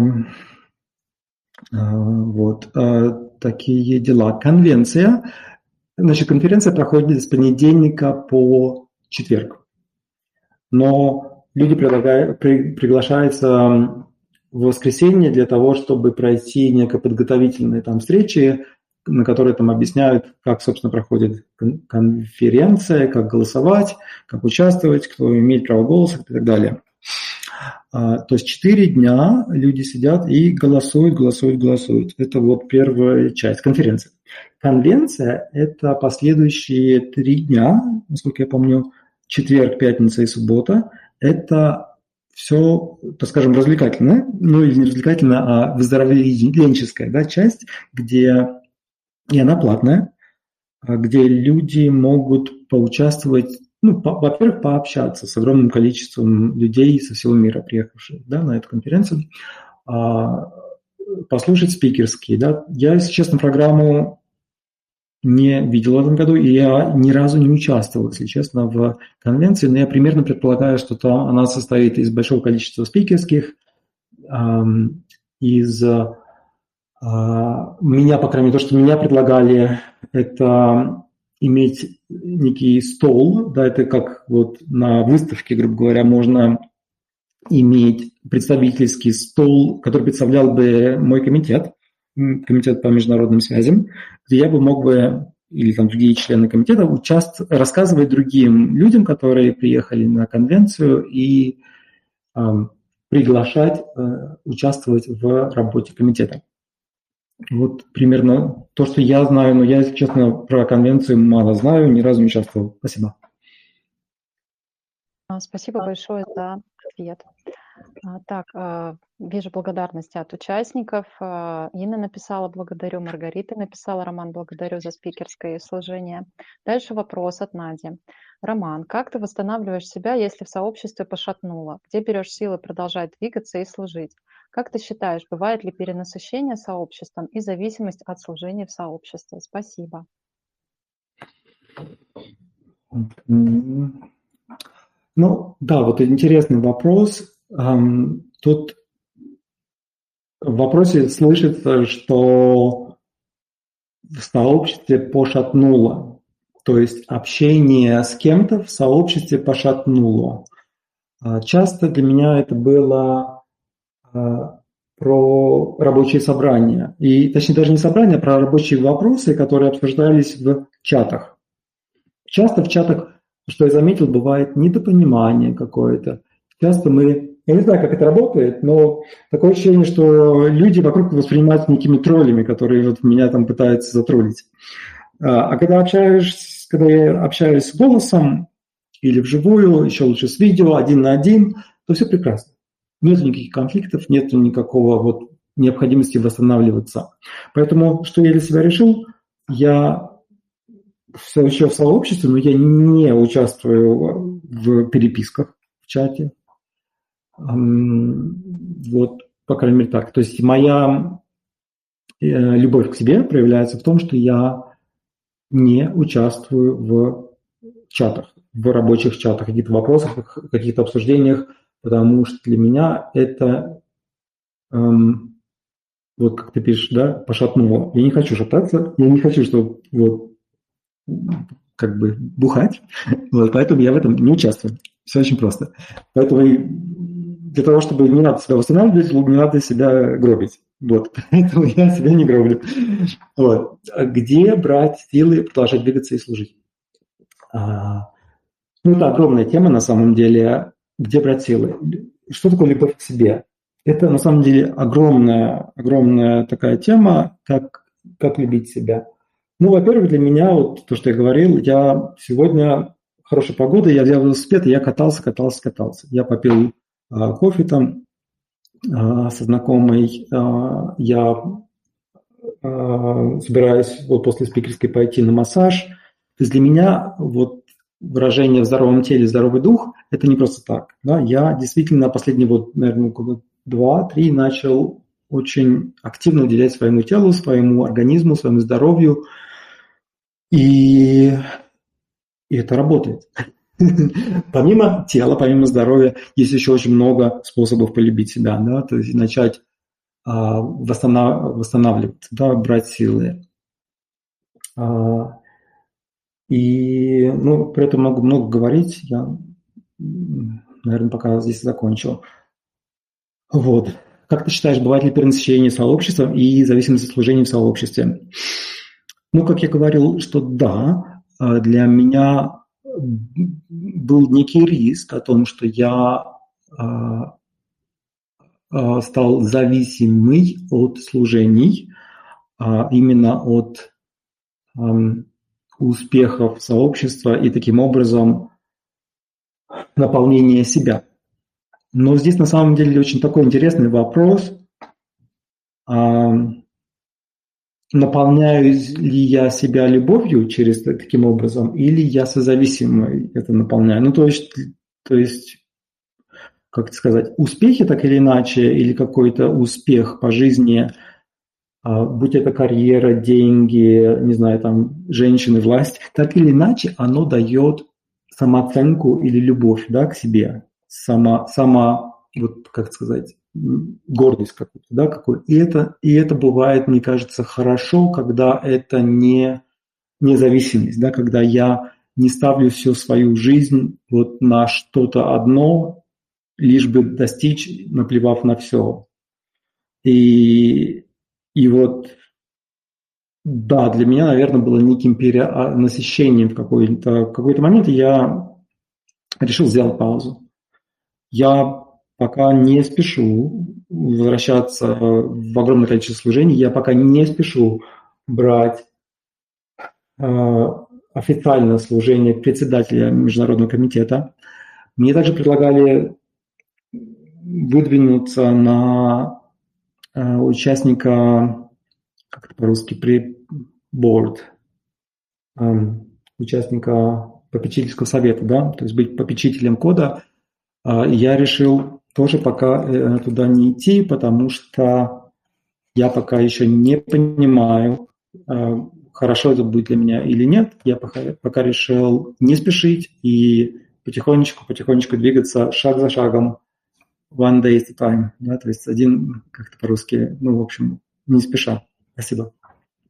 Вот. Такие дела. Конвенция. Значит, конференция проходит с понедельника по четверг. Но люди предлагают, при, приглашаются в воскресенье для того, чтобы пройти некие подготовительные там встречи, на которые там объясняют, как, собственно, проходит конференция, как голосовать, как участвовать, кто имеет право голоса и так далее. А, то есть четыре дня люди сидят и голосуют, голосуют, голосуют. Это вот первая часть конференции. Конвенция – это последующие три дня, насколько я помню, четверг, пятница и суббота. Это все, так скажем, развлекательное, ну или не развлекательное, а выздоровленческая, да, часть, где, и она платная, где люди могут поучаствовать, ну, по, во-первых, пообщаться с огромным количеством людей со всего мира, приехавших, да, на эту конференцию, послушать спикерские. Да. Я, если честно, программу не видел в этом году, и я ни разу не участвовал, если честно, в конвенции, но я примерно предполагаю, что там она состоит из большого количества спикерских, эм, из э, меня, по крайней мере, то, что меня предлагали, это иметь некий стол, да, это как вот на выставке, грубо говоря, можно иметь представительский стол, который представлял бы мой комитет, комитет по международным связям, где я бы мог бы, или там другие члены комитета, участвовать, рассказывать другим людям, которые приехали на конвенцию, и э, приглашать э, участвовать в работе комитета. Вот примерно то, что я знаю, но я, если честно, про конвенцию мало знаю, ни разу не участвовал. Спасибо. Спасибо большое за ответ. Так, вижу благодарности от участников. Инна написала «благодарю», Маргарита написала «Роман, благодарю за спикерское служение». Дальше вопрос от Нади. Роман, как ты восстанавливаешь себя, если в сообществе пошатнуло? Где берешь силы продолжать двигаться и служить? Как ты считаешь, бывает ли перенасыщение сообществом и зависимость от служения в сообществе? Спасибо. Ну, да, вот интересный вопрос. Тут в вопросе слышится, что в сообществе пошатнуло. То есть общение с кем-то в сообществе пошатнуло. Часто для меня это было про рабочие собрания. И, точнее, даже не собрания, а про рабочие вопросы, которые обсуждались в чатах. Часто в чатах что я заметил, бывает недопонимание какое-то. Часто мы, я не знаю, как это работает, но такое ощущение, что люди вокруг воспринимаются некими троллями, которые вот меня там пытаются затроллить. А когда общаешься, когда я общаюсь с голосом или вживую, еще лучше с видео, один на один, то все прекрасно. Нет никаких конфликтов, нет никакого вот необходимости восстанавливаться. Поэтому, что я для себя решил, я все еще в сообществе, но я не участвую в переписках в чате. Вот, по крайней мере, так. То есть моя любовь к себе проявляется в том, что я не участвую в чатах, в рабочих чатах, каких-то вопросах, каких-то обсуждениях, потому что для меня это, эм, вот как ты пишешь, да, пошатнуло. Я не хочу шататься, я не хочу, чтобы вот как бы бухать, вот, поэтому я в этом не участвую. Все очень просто. Поэтому для того, чтобы не надо себя восстанавливать, не надо себя гробить. Вот, поэтому я себя не гроблю. Вот. Где брать силы продолжать двигаться и служить? А, ну, это огромная тема на самом деле. Где брать силы? Что такое любовь к себе? Это на самом деле огромная, огромная такая тема, как, как любить себя. Ну, во-первых, для меня, вот то, что я говорил, я сегодня хорошая погода, я взял велосипед, и я катался, катался, катался. Я попил а, кофе там а, со знакомой, а, я а, собираюсь вот после спикерской пойти на массаж. То есть для меня вот выражение «в здоровом теле здоровый дух» – это не просто так. Да? Я действительно последние, вот, наверное, года два-три начал очень активно уделять своему телу, своему организму, своему здоровью. И, и это работает. Помимо тела, помимо здоровья, есть еще очень много способов полюбить себя, да, то есть начать а, восстанов, восстанавливаться, да, брать силы. А, и, ну, про это могу много говорить, я, наверное, пока здесь закончу. Вот. Как ты считаешь, бывает ли перенасыщение сообществом и зависимость от служения в сообществе? Ну, как я говорил, что да, для меня был некий риск о том, что я стал зависимый от служений, именно от успехов сообщества и таким образом наполнения себя. Но здесь на самом деле очень такой интересный вопрос. Наполняю ли я себя любовью через таким образом, или я созависимый это наполняю? Ну, то есть, то есть, как сказать, успехи так или иначе, или какой-то успех по жизни, будь это карьера, деньги, не знаю, там, женщины, власть, так или иначе оно дает самооценку или любовь, да, к себе, сама, сама, вот, как сказать, гордость какую-то, да, какую. И это, и это бывает, мне кажется, хорошо, когда это не независимость, да, когда я не ставлю всю свою жизнь вот на что-то одно, лишь бы достичь, наплевав на все. И, и вот, да, для меня, наверное, было неким перенасыщением в какой-то, в какой-то момент, и я решил сделать паузу. Я пока не спешу возвращаться в огромное количество служений, я пока не спешу брать э, официальное служение председателя Международного комитета. Мне также предлагали выдвинуться на э, участника, как это по-русски, при board, э, участника попечительского совета, да, то есть быть попечителем кода. Э, я решил тоже пока туда не идти, потому что я пока еще не понимаю, хорошо это будет для меня или нет. Я пока, пока решил не спешить и потихонечку, потихонечку двигаться шаг за шагом, one day at a time, да, то есть один, как-то по-русски, ну, в общем, не спеша. Спасибо.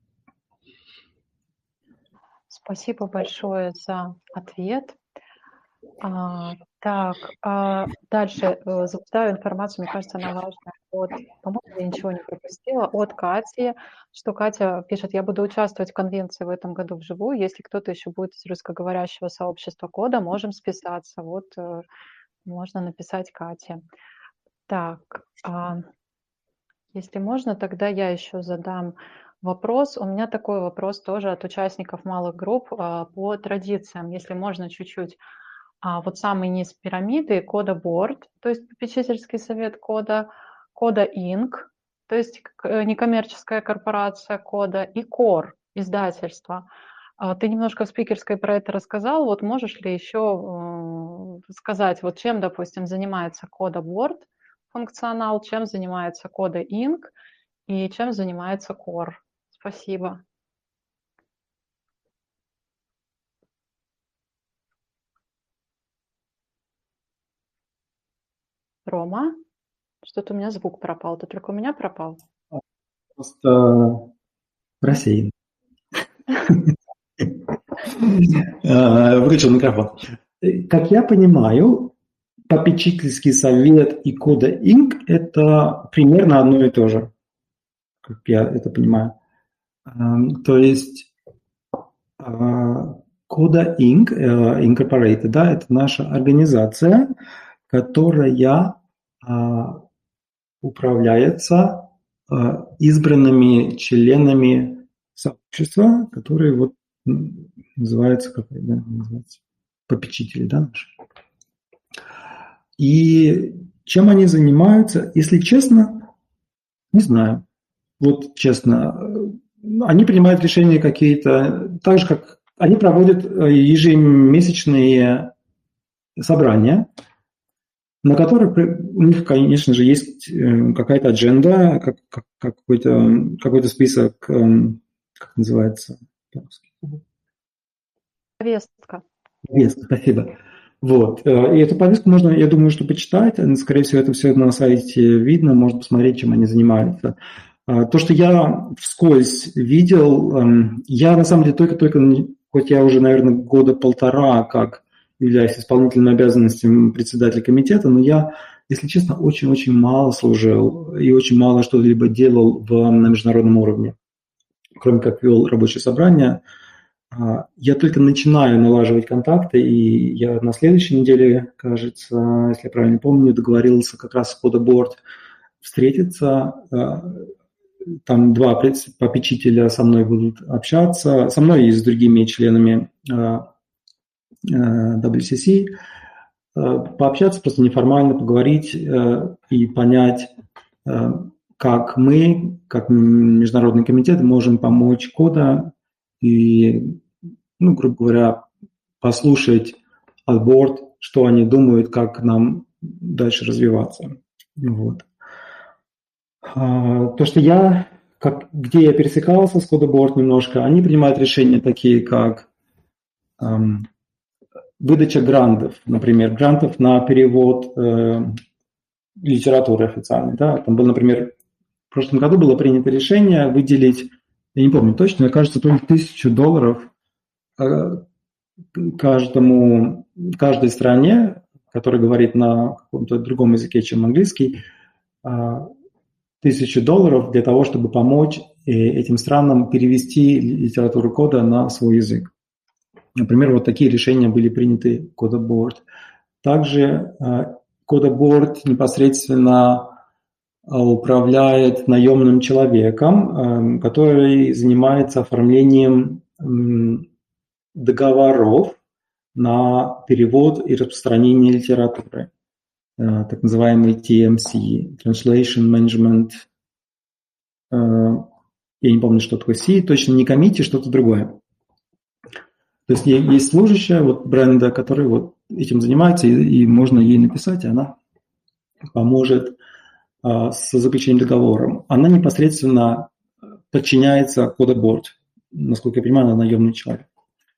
Спасибо большое за ответ. А, так, а дальше э, запускаю информацию, мне кажется, она важная. От, по-моему, я ничего не пропустила. От Кати, что Катя пишет: я буду участвовать в конвенции в этом году вживую. Если кто-то еще будет из русскоговорящего сообщества кода, можем списаться. Вот э, можно написать Кате. Так, а, если можно, тогда я еще задам вопрос. У меня такой вопрос тоже от участников малых групп а, по традициям. Если можно чуть-чуть. А вот самый низ пирамиды – Кода Board, то есть попечительский совет кода, Кода инк, то есть некоммерческая корпорация кода, и Core, издательство. Ты немножко в спикерской про это рассказал. Вот можешь ли еще сказать, вот чем, допустим, занимается Кода Board функционал, чем занимается Кода инк и чем занимается Core? Спасибо. Рома, что-то у меня звук пропал. Это только у меня пропал? Просто рассеян. Выключил микрофон. Как я понимаю, попечительский совет и Кода инк – это примерно одно и то же, как я это понимаю. То есть Кода инк, Incorporated, да, это наша организация, которая управляется избранными членами сообщества, которые вот называются, как да, называется, попечители, да, наши. И чем они занимаются, если честно, не знаю. Вот честно, они принимают решения какие-то, так же, как они проводят ежемесячные собрания, на которых у них, конечно же, есть какая-то адженда, как, как, какой-то, какой-то список, как называется по-русски? Повестка. Повестка, спасибо. Вот. И эту повестку можно, я думаю, что почитать. Скорее всего, это все на сайте видно, можно посмотреть, чем они занимаются. То, что я вскользь видел, я на самом деле только-только, хоть я уже, наверное, года полтора как являюсь исполнительным обязанностям председателя комитета, но я, если честно, очень-очень мало служил и очень мало что-либо делал в, на международном уровне, кроме как вел рабочее собрание. Я только начинаю налаживать контакты, и я на следующей неделе, кажется, если я правильно помню, договорился как раз с Кода Board встретиться. Там два попечителя со мной будут общаться, со мной и с другими членами дабл ю си си, пообщаться, просто неформально поговорить и понять, как мы, как международный комитет, можем помочь Кода и, ну, грубо говоря, послушать от борд, что они думают, как нам дальше развиваться. Вот. То, что я, как, где я пересекался с Кода Board немножко, они принимают решения такие, как эм, выдача грантов, например, грантов на перевод э, литературы официальной. Да? Там было, например, в прошлом году было принято решение выделить, я не помню точно, мне кажется, только тысячу долларов э, каждому, каждой стране, которая говорит на каком-то другом языке, чем английский, э, тысячу долларов для того, чтобы помочь этим странам перевести литературу кода на свой язык. Например, вот такие решения были приняты Кода Board. Также Кода Board непосредственно управляет наемным человеком, который занимается оформлением договоров на перевод и распространение литературы. Так называемый ти эм си, Translation Management, я не помню, что такое си, точно не коммити, что-то другое. То есть есть служащая вот бренда, который вот этим занимается, и, и можно ей написать, и она поможет а, с заключением договора. Она непосредственно подчиняется Кода Board. Насколько я понимаю, она наемный человек.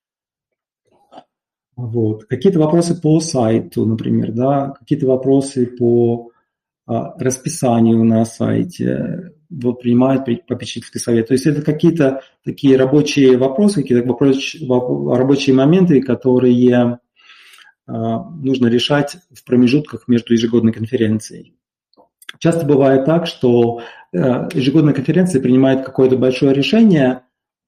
Вот. Какие-то вопросы по сайту, например, да, какие-то вопросы по а, расписанию на сайте, вот принимает попечительский совет. То есть это какие-то такие рабочие вопросы, какие-то рабочие моменты, которые нужно решать в промежутках между ежегодной конференцией. Часто бывает так, что ежегодная конференция принимает какое-то большое решение,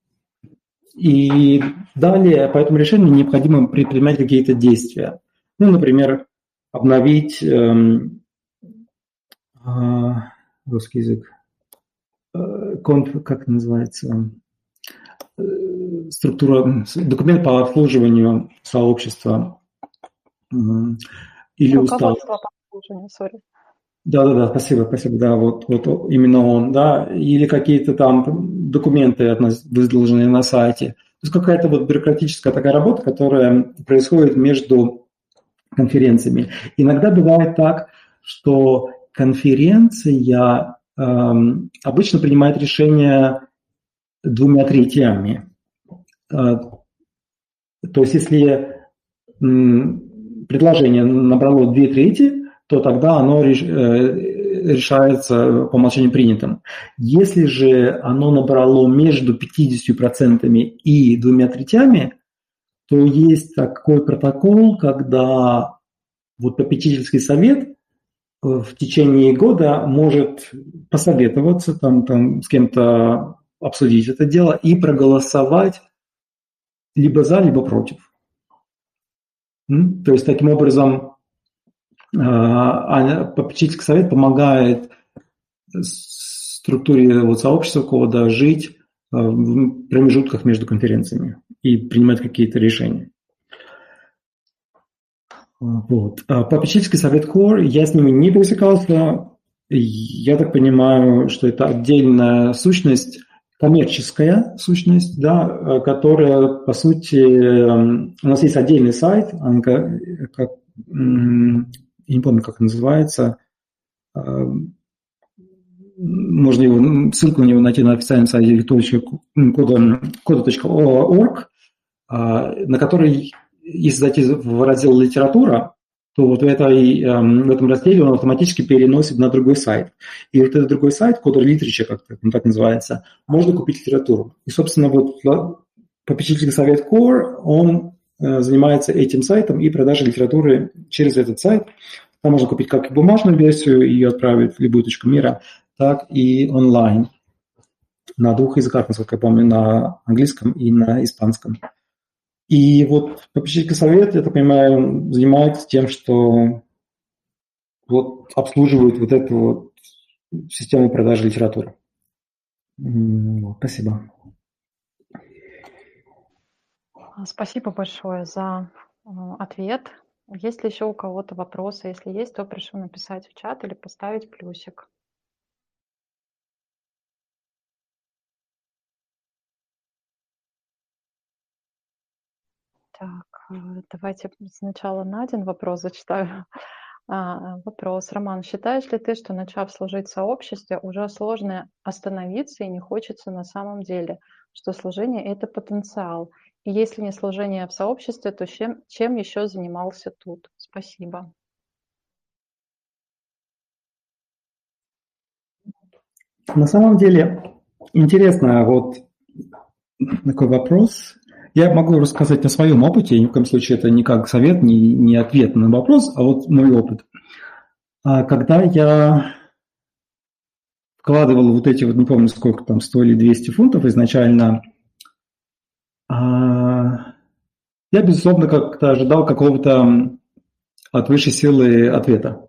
и далее по этому решению необходимо предпринимать какие-то действия. Ну, например, обновить эм, э, русский язык, э, конф, как это называется, э, структура, документ по обслуживанию сообщества э, или устав. Руководство по обслуживанию, сори. Да-да-да, спасибо, спасибо, да, вот, вот именно он, да, или какие-то там документы от нас выложенные на сайте. То есть какая-то вот бюрократическая такая работа, которая происходит между конференциями. Иногда бывает так, что конференция эм, обычно принимает решение двумя третьями. Э, то есть если м, предложение набрало две трети, то тогда оно решается по умолчанию принятым. Если же оно набрало между пятьюдесятью процентами и двумя третями, то есть такой протокол, когда вот попечительский совет в течение года может посоветоваться, там, там, с кем-то обсудить это дело и проголосовать либо за, либо против. То есть таким образом попечительский совет помогает структуре вот сообщества кода жить в промежутках между конференциями и принимать какие-то решения. Вот. Попечительский совет Core, я с ними не пересекался. Я так понимаю, что это отдельная сущность, коммерческая сущность, да, которая, по сути, у нас есть отдельный сайт, как, я не помню, как это называется. Можно его, ссылку на него найти на официальном сайте кода точка орг, на который, если зайти в раздел «Литература», то вот в, этой, в этом разделе он автоматически переносит на другой сайт. И вот этот другой сайт, Coder Literature, как он так называется, можно купить литературу. И, собственно, вот попечительский совет Core, он занимается этим сайтом и продажей литературы через этот сайт. Там можно купить как бумажную версию и ее отправить в любую точку мира, так и онлайн. На двух языках, насколько я помню, на английском и на испанском. И вот попечительский совет, я так понимаю, занимается тем, что вот обслуживает вот эту вот систему продажи литературы. Спасибо. Спасибо большое за ответ. Есть ли еще у кого-то вопросы? Если есть, то прошу написать в чат или поставить плюсик. Так, давайте сначала на один вопрос зачитаю. А, вопрос. Роман, считаешь ли ты, что, начав служить в сообществе, уже сложно остановиться и не хочется на самом деле, что служение – это потенциал? И если не служение в сообществе, то чем, чем еще занимался тут? Спасибо. На самом деле, интересно, вот такой вопрос. Я могу рассказать о своем опыте, ни в коем случае это не как совет, не, не ответ на вопрос, а вот мой опыт. Когда я вкладывал вот эти вот, не помню сколько там, сто или двести фунтов изначально, я, безусловно, как-то ожидал какого-то от высшей силы ответа.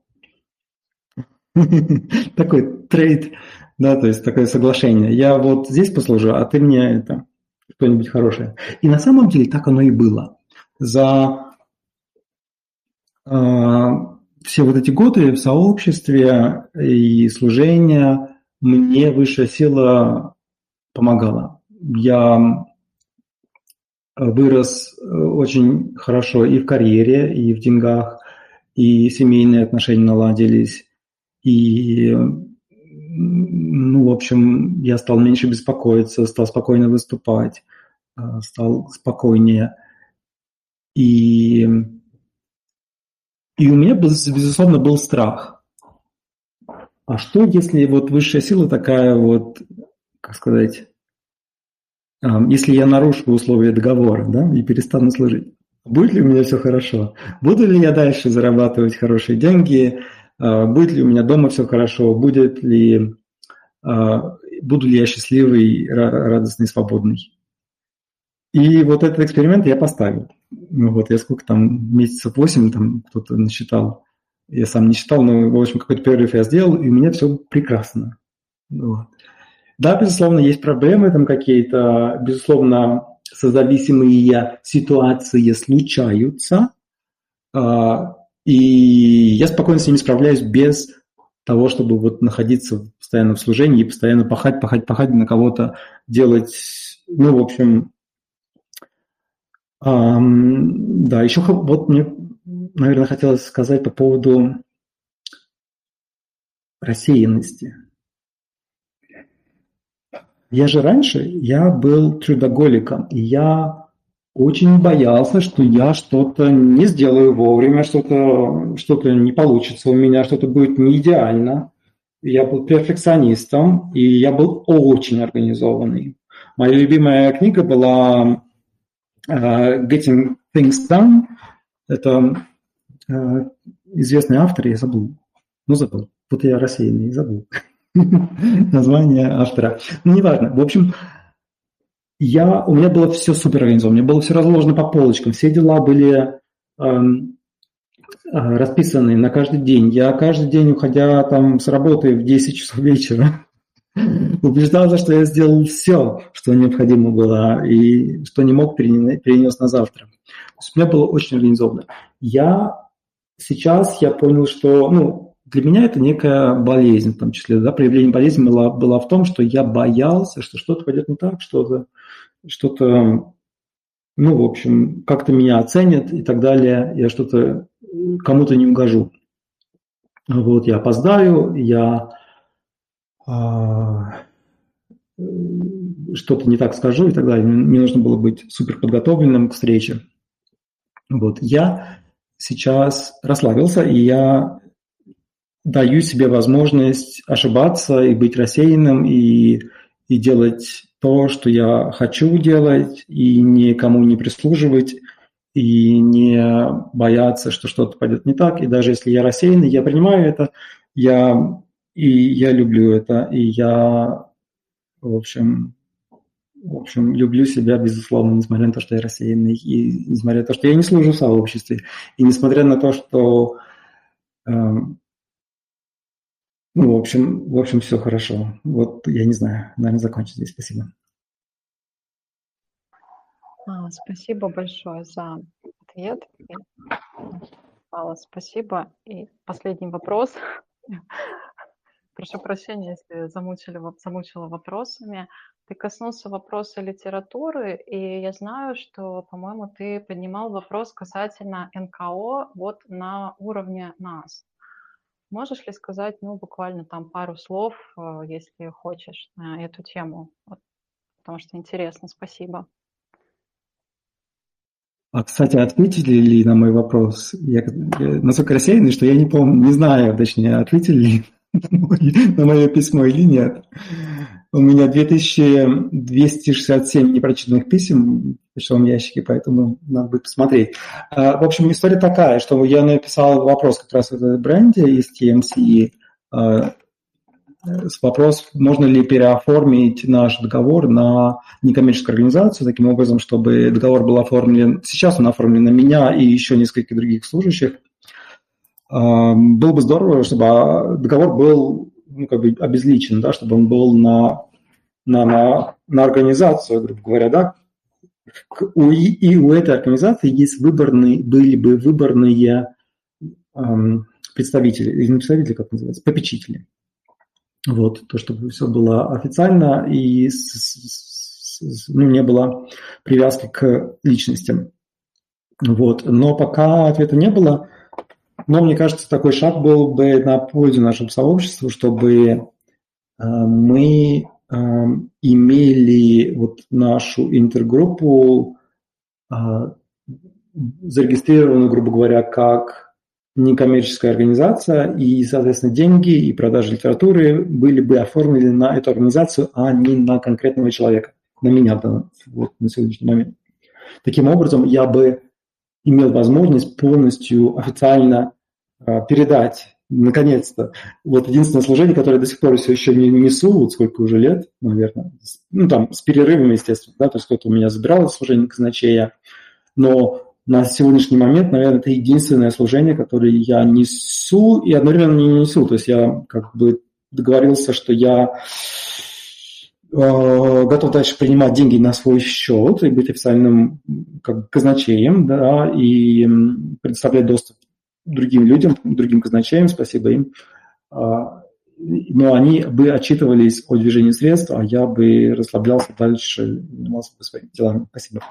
Такой трейд, да, то есть такое соглашение. Я вот здесь послужу, а ты мне это что-нибудь хорошее. И на самом деле так оно и было. За э, все вот эти годы в сообществе и служения мне высшая сила помогала. Я вырос очень хорошо и в карьере, и в деньгах, и семейные отношения наладились, и, ну, в общем, я стал меньше беспокоиться, стал спокойно выступать, стал спокойнее. И, и у меня, безусловно, был страх. А что, если вот высшая сила такая вот, как сказать, если я нарушу условия договора, да, и перестану служить? будет ли у меня все хорошо, буду ли я дальше зарабатывать хорошие деньги, будет ли у меня дома все хорошо, будет ли, буду ли я счастливый, радостный, свободный. И вот этот эксперимент я поставил. Ну вот, я сколько там, месяцев восемь, там кто-то насчитал, я сам не считал, но, в общем, какой-то перерыв я сделал, и у меня все прекрасно. Вот. Да, безусловно, есть проблемы там какие-то, безусловно, созависимые ситуации случаются, и я спокойно с ними справляюсь без того, чтобы вот находиться постоянно в служении и постоянно пахать, пахать, пахать на кого-то, делать, ну, в общем, да, еще вот мне, наверное, хотелось сказать по поводу рассеянности. Я же раньше, я был трудоголиком, и я очень боялся, что я что-то не сделаю вовремя, что-то, что-то не получится у меня, что-то будет не идеально. Я был перфекционистом, и я был очень организованный. Моя любимая книга была uh, Getting Things Done. Это uh, известный автор, я забыл. Ну, забыл. Вот я рассеянный, забыл. Название автора. Ну, неважно. В общем, я, у меня было все супер организовано, у меня было все разложено по полочкам, все дела были эм, расписаны на каждый день. Я каждый день, уходя там с работы в десять часов вечера, убеждался, что я сделал все, что необходимо было, и что не мог, перенес на завтра. То есть у меня было очень организовано. Я сейчас я понял, что, ну, для меня это некая болезнь, в том числе, да, проявление болезни было, было в том, что я боялся, что что-то пойдет не так, что-то, что-то, ну, в общем, как-то меня оценят и так далее, я что-то кому-то не угожу. Вот, я опоздаю, я а, что-то не так скажу и так далее. Мне нужно было быть супер подготовленным к встрече. Вот, я сейчас расслабился, и я даю себе возможность ошибаться и быть рассеянным, и, и делать то, что я хочу делать, и никому не прислуживать, и не бояться, что что-то пойдет не так. И даже если я рассеянный, я принимаю это, я, и я люблю это, и я, в общем, в общем, люблю себя, безусловно, несмотря на то, что я рассеянный, и несмотря на то, что я не служу в сообществе, и несмотря на то, что Ну, в общем, в общем, все хорошо. Вот, я не знаю, наверное, закончу здесь. Спасибо. А, спасибо большое за ответ. Алла, спасибо. И последний вопрос. Прошу прощения, если замучили, замучила вопросами. Ты коснулся вопроса литературы, и я знаю, что, по-моему, ты поднимал вопрос касательно эн ка о вот на уровне нас. Можешь ли сказать, ну, буквально там пару слов, если хочешь, на эту тему? Вот, потому что интересно. Спасибо. А, кстати, ответили ли на мой вопрос? Я, я настолько рассеянный, что я не помню, не знаю, точнее, ответили ли на мое письмо или нет. У меня две тысячи двести шестьдесят семь непрочитанных писем в почтовом ящике, поэтому надо будет посмотреть. В общем, история такая, что я написал вопрос как раз в этой бренде из ти эм си, с вопрос, можно ли переоформить наш договор на некоммерческую организацию, таким образом, чтобы договор был оформлен, сейчас он оформлен на меня и еще нескольких других служащих. Было бы здорово, чтобы договор был, ну, как бы обезличен, да, чтобы он был на, на, на, на организацию, грубо говоря, да. У, и у этой организации есть выборные, были бы выборные эм, представители, или не представители, как называется, попечители. Вот, то, чтобы все было официально и с, с, ну, не было привязки к личностям. Вот, но пока ответа не было. Но мне кажется, такой шаг был бы на пользу нашему сообществу, чтобы э, мы э, имели вот нашу интергруппу э, зарегистрированную, грубо говоря, как некоммерческая организация, и, соответственно, деньги и продажи литературы были бы оформлены на эту организацию, а не на конкретного человека, на меня вот, на сегодняшний момент. Таким образом, я бы имел возможность полностью официально э, передать, наконец-то. Вот единственное служение, которое я до сих пор все еще не несу, вот сколько уже лет, наверное, ну там с перерывами, естественно, да, то есть кто-то у меня забирал это служение казначея, но на сегодняшний момент, наверное, это единственное служение, которое я несу и одновременно не несу. То есть я как бы договорился, что я э, готов дальше принимать деньги на свой счет и быть официальным как бы казначеем, да, и предоставлять доступ другим людям, другим казначеям, спасибо им. Но они бы отчитывались о движении средств, а я бы расслаблялся дальше, занимался бы своими делами. Спасибо.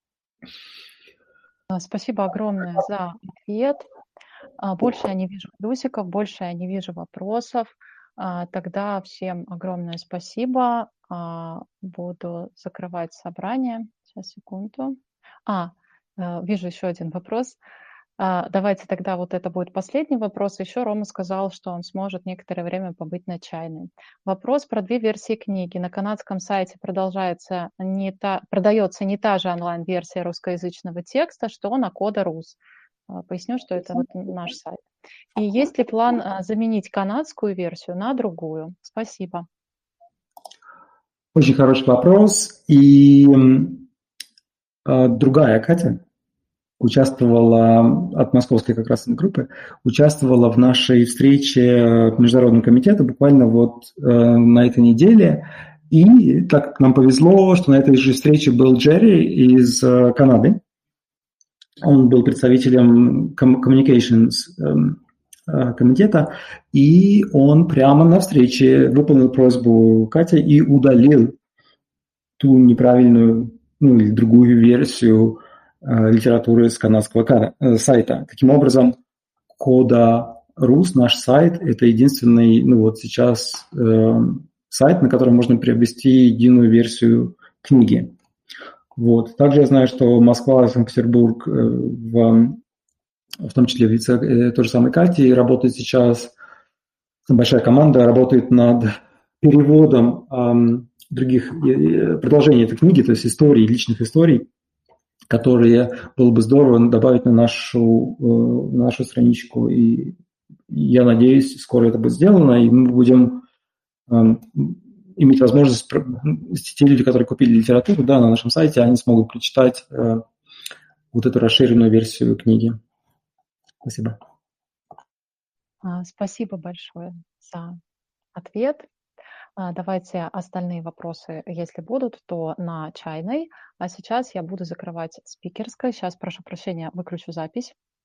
Спасибо огромное за ответ. Больше я не вижу плюсиков, больше я не вижу вопросов. Тогда всем огромное спасибо. Буду закрывать собрание. Сейчас, секунду. А, вижу еще один вопрос. Давайте тогда вот это будет последний вопрос. Еще Рома сказал, что он сможет некоторое время побыть на чайной. Вопрос про две версии книги. На канадском сайте продолжается не та, продается не та же онлайн-версия русскоязычного текста, что на Кода.рус. Поясню, что это вот наш сайт. И есть ли план заменить канадскую версию на другую? Спасибо. Очень хороший вопрос. И э, другая Катя участвовала, от московской как раз группы, участвовала в нашей встрече Международного комитета буквально вот э, на этой неделе. И так нам повезло, что на этой же встрече был Джерри из э, Канады. Он был представителем Communications э, комитета, и он прямо на встрече выполнил просьбу Кати и удалил ту неправильную, ну или другую версию литературы с канадского сайта. Таким образом, Кода.рус, наш сайт, это единственный, ну вот сейчас э, сайт, на котором можно приобрести единую версию книги. Вот. Также я знаю, что Москва и Санкт-Петербург, э, в, в том числе в лице э, той же самой Кати, работает сейчас, большая команда работает над переводом э, других э, продолжений этой книги, то есть историй, личных историй, которые было бы здорово добавить на нашу, на нашу страничку. И я надеюсь, скоро это будет сделано, и мы будем э, иметь возможность, те люди, которые купили литературу, да, на нашем сайте, они смогут прочитать э, вот эту расширенную версию книги. Спасибо. Спасибо большое за ответ. Давайте остальные вопросы, если будут, то на чайной. А сейчас я буду закрывать спикерской. Сейчас, прошу прощения, выключу запись.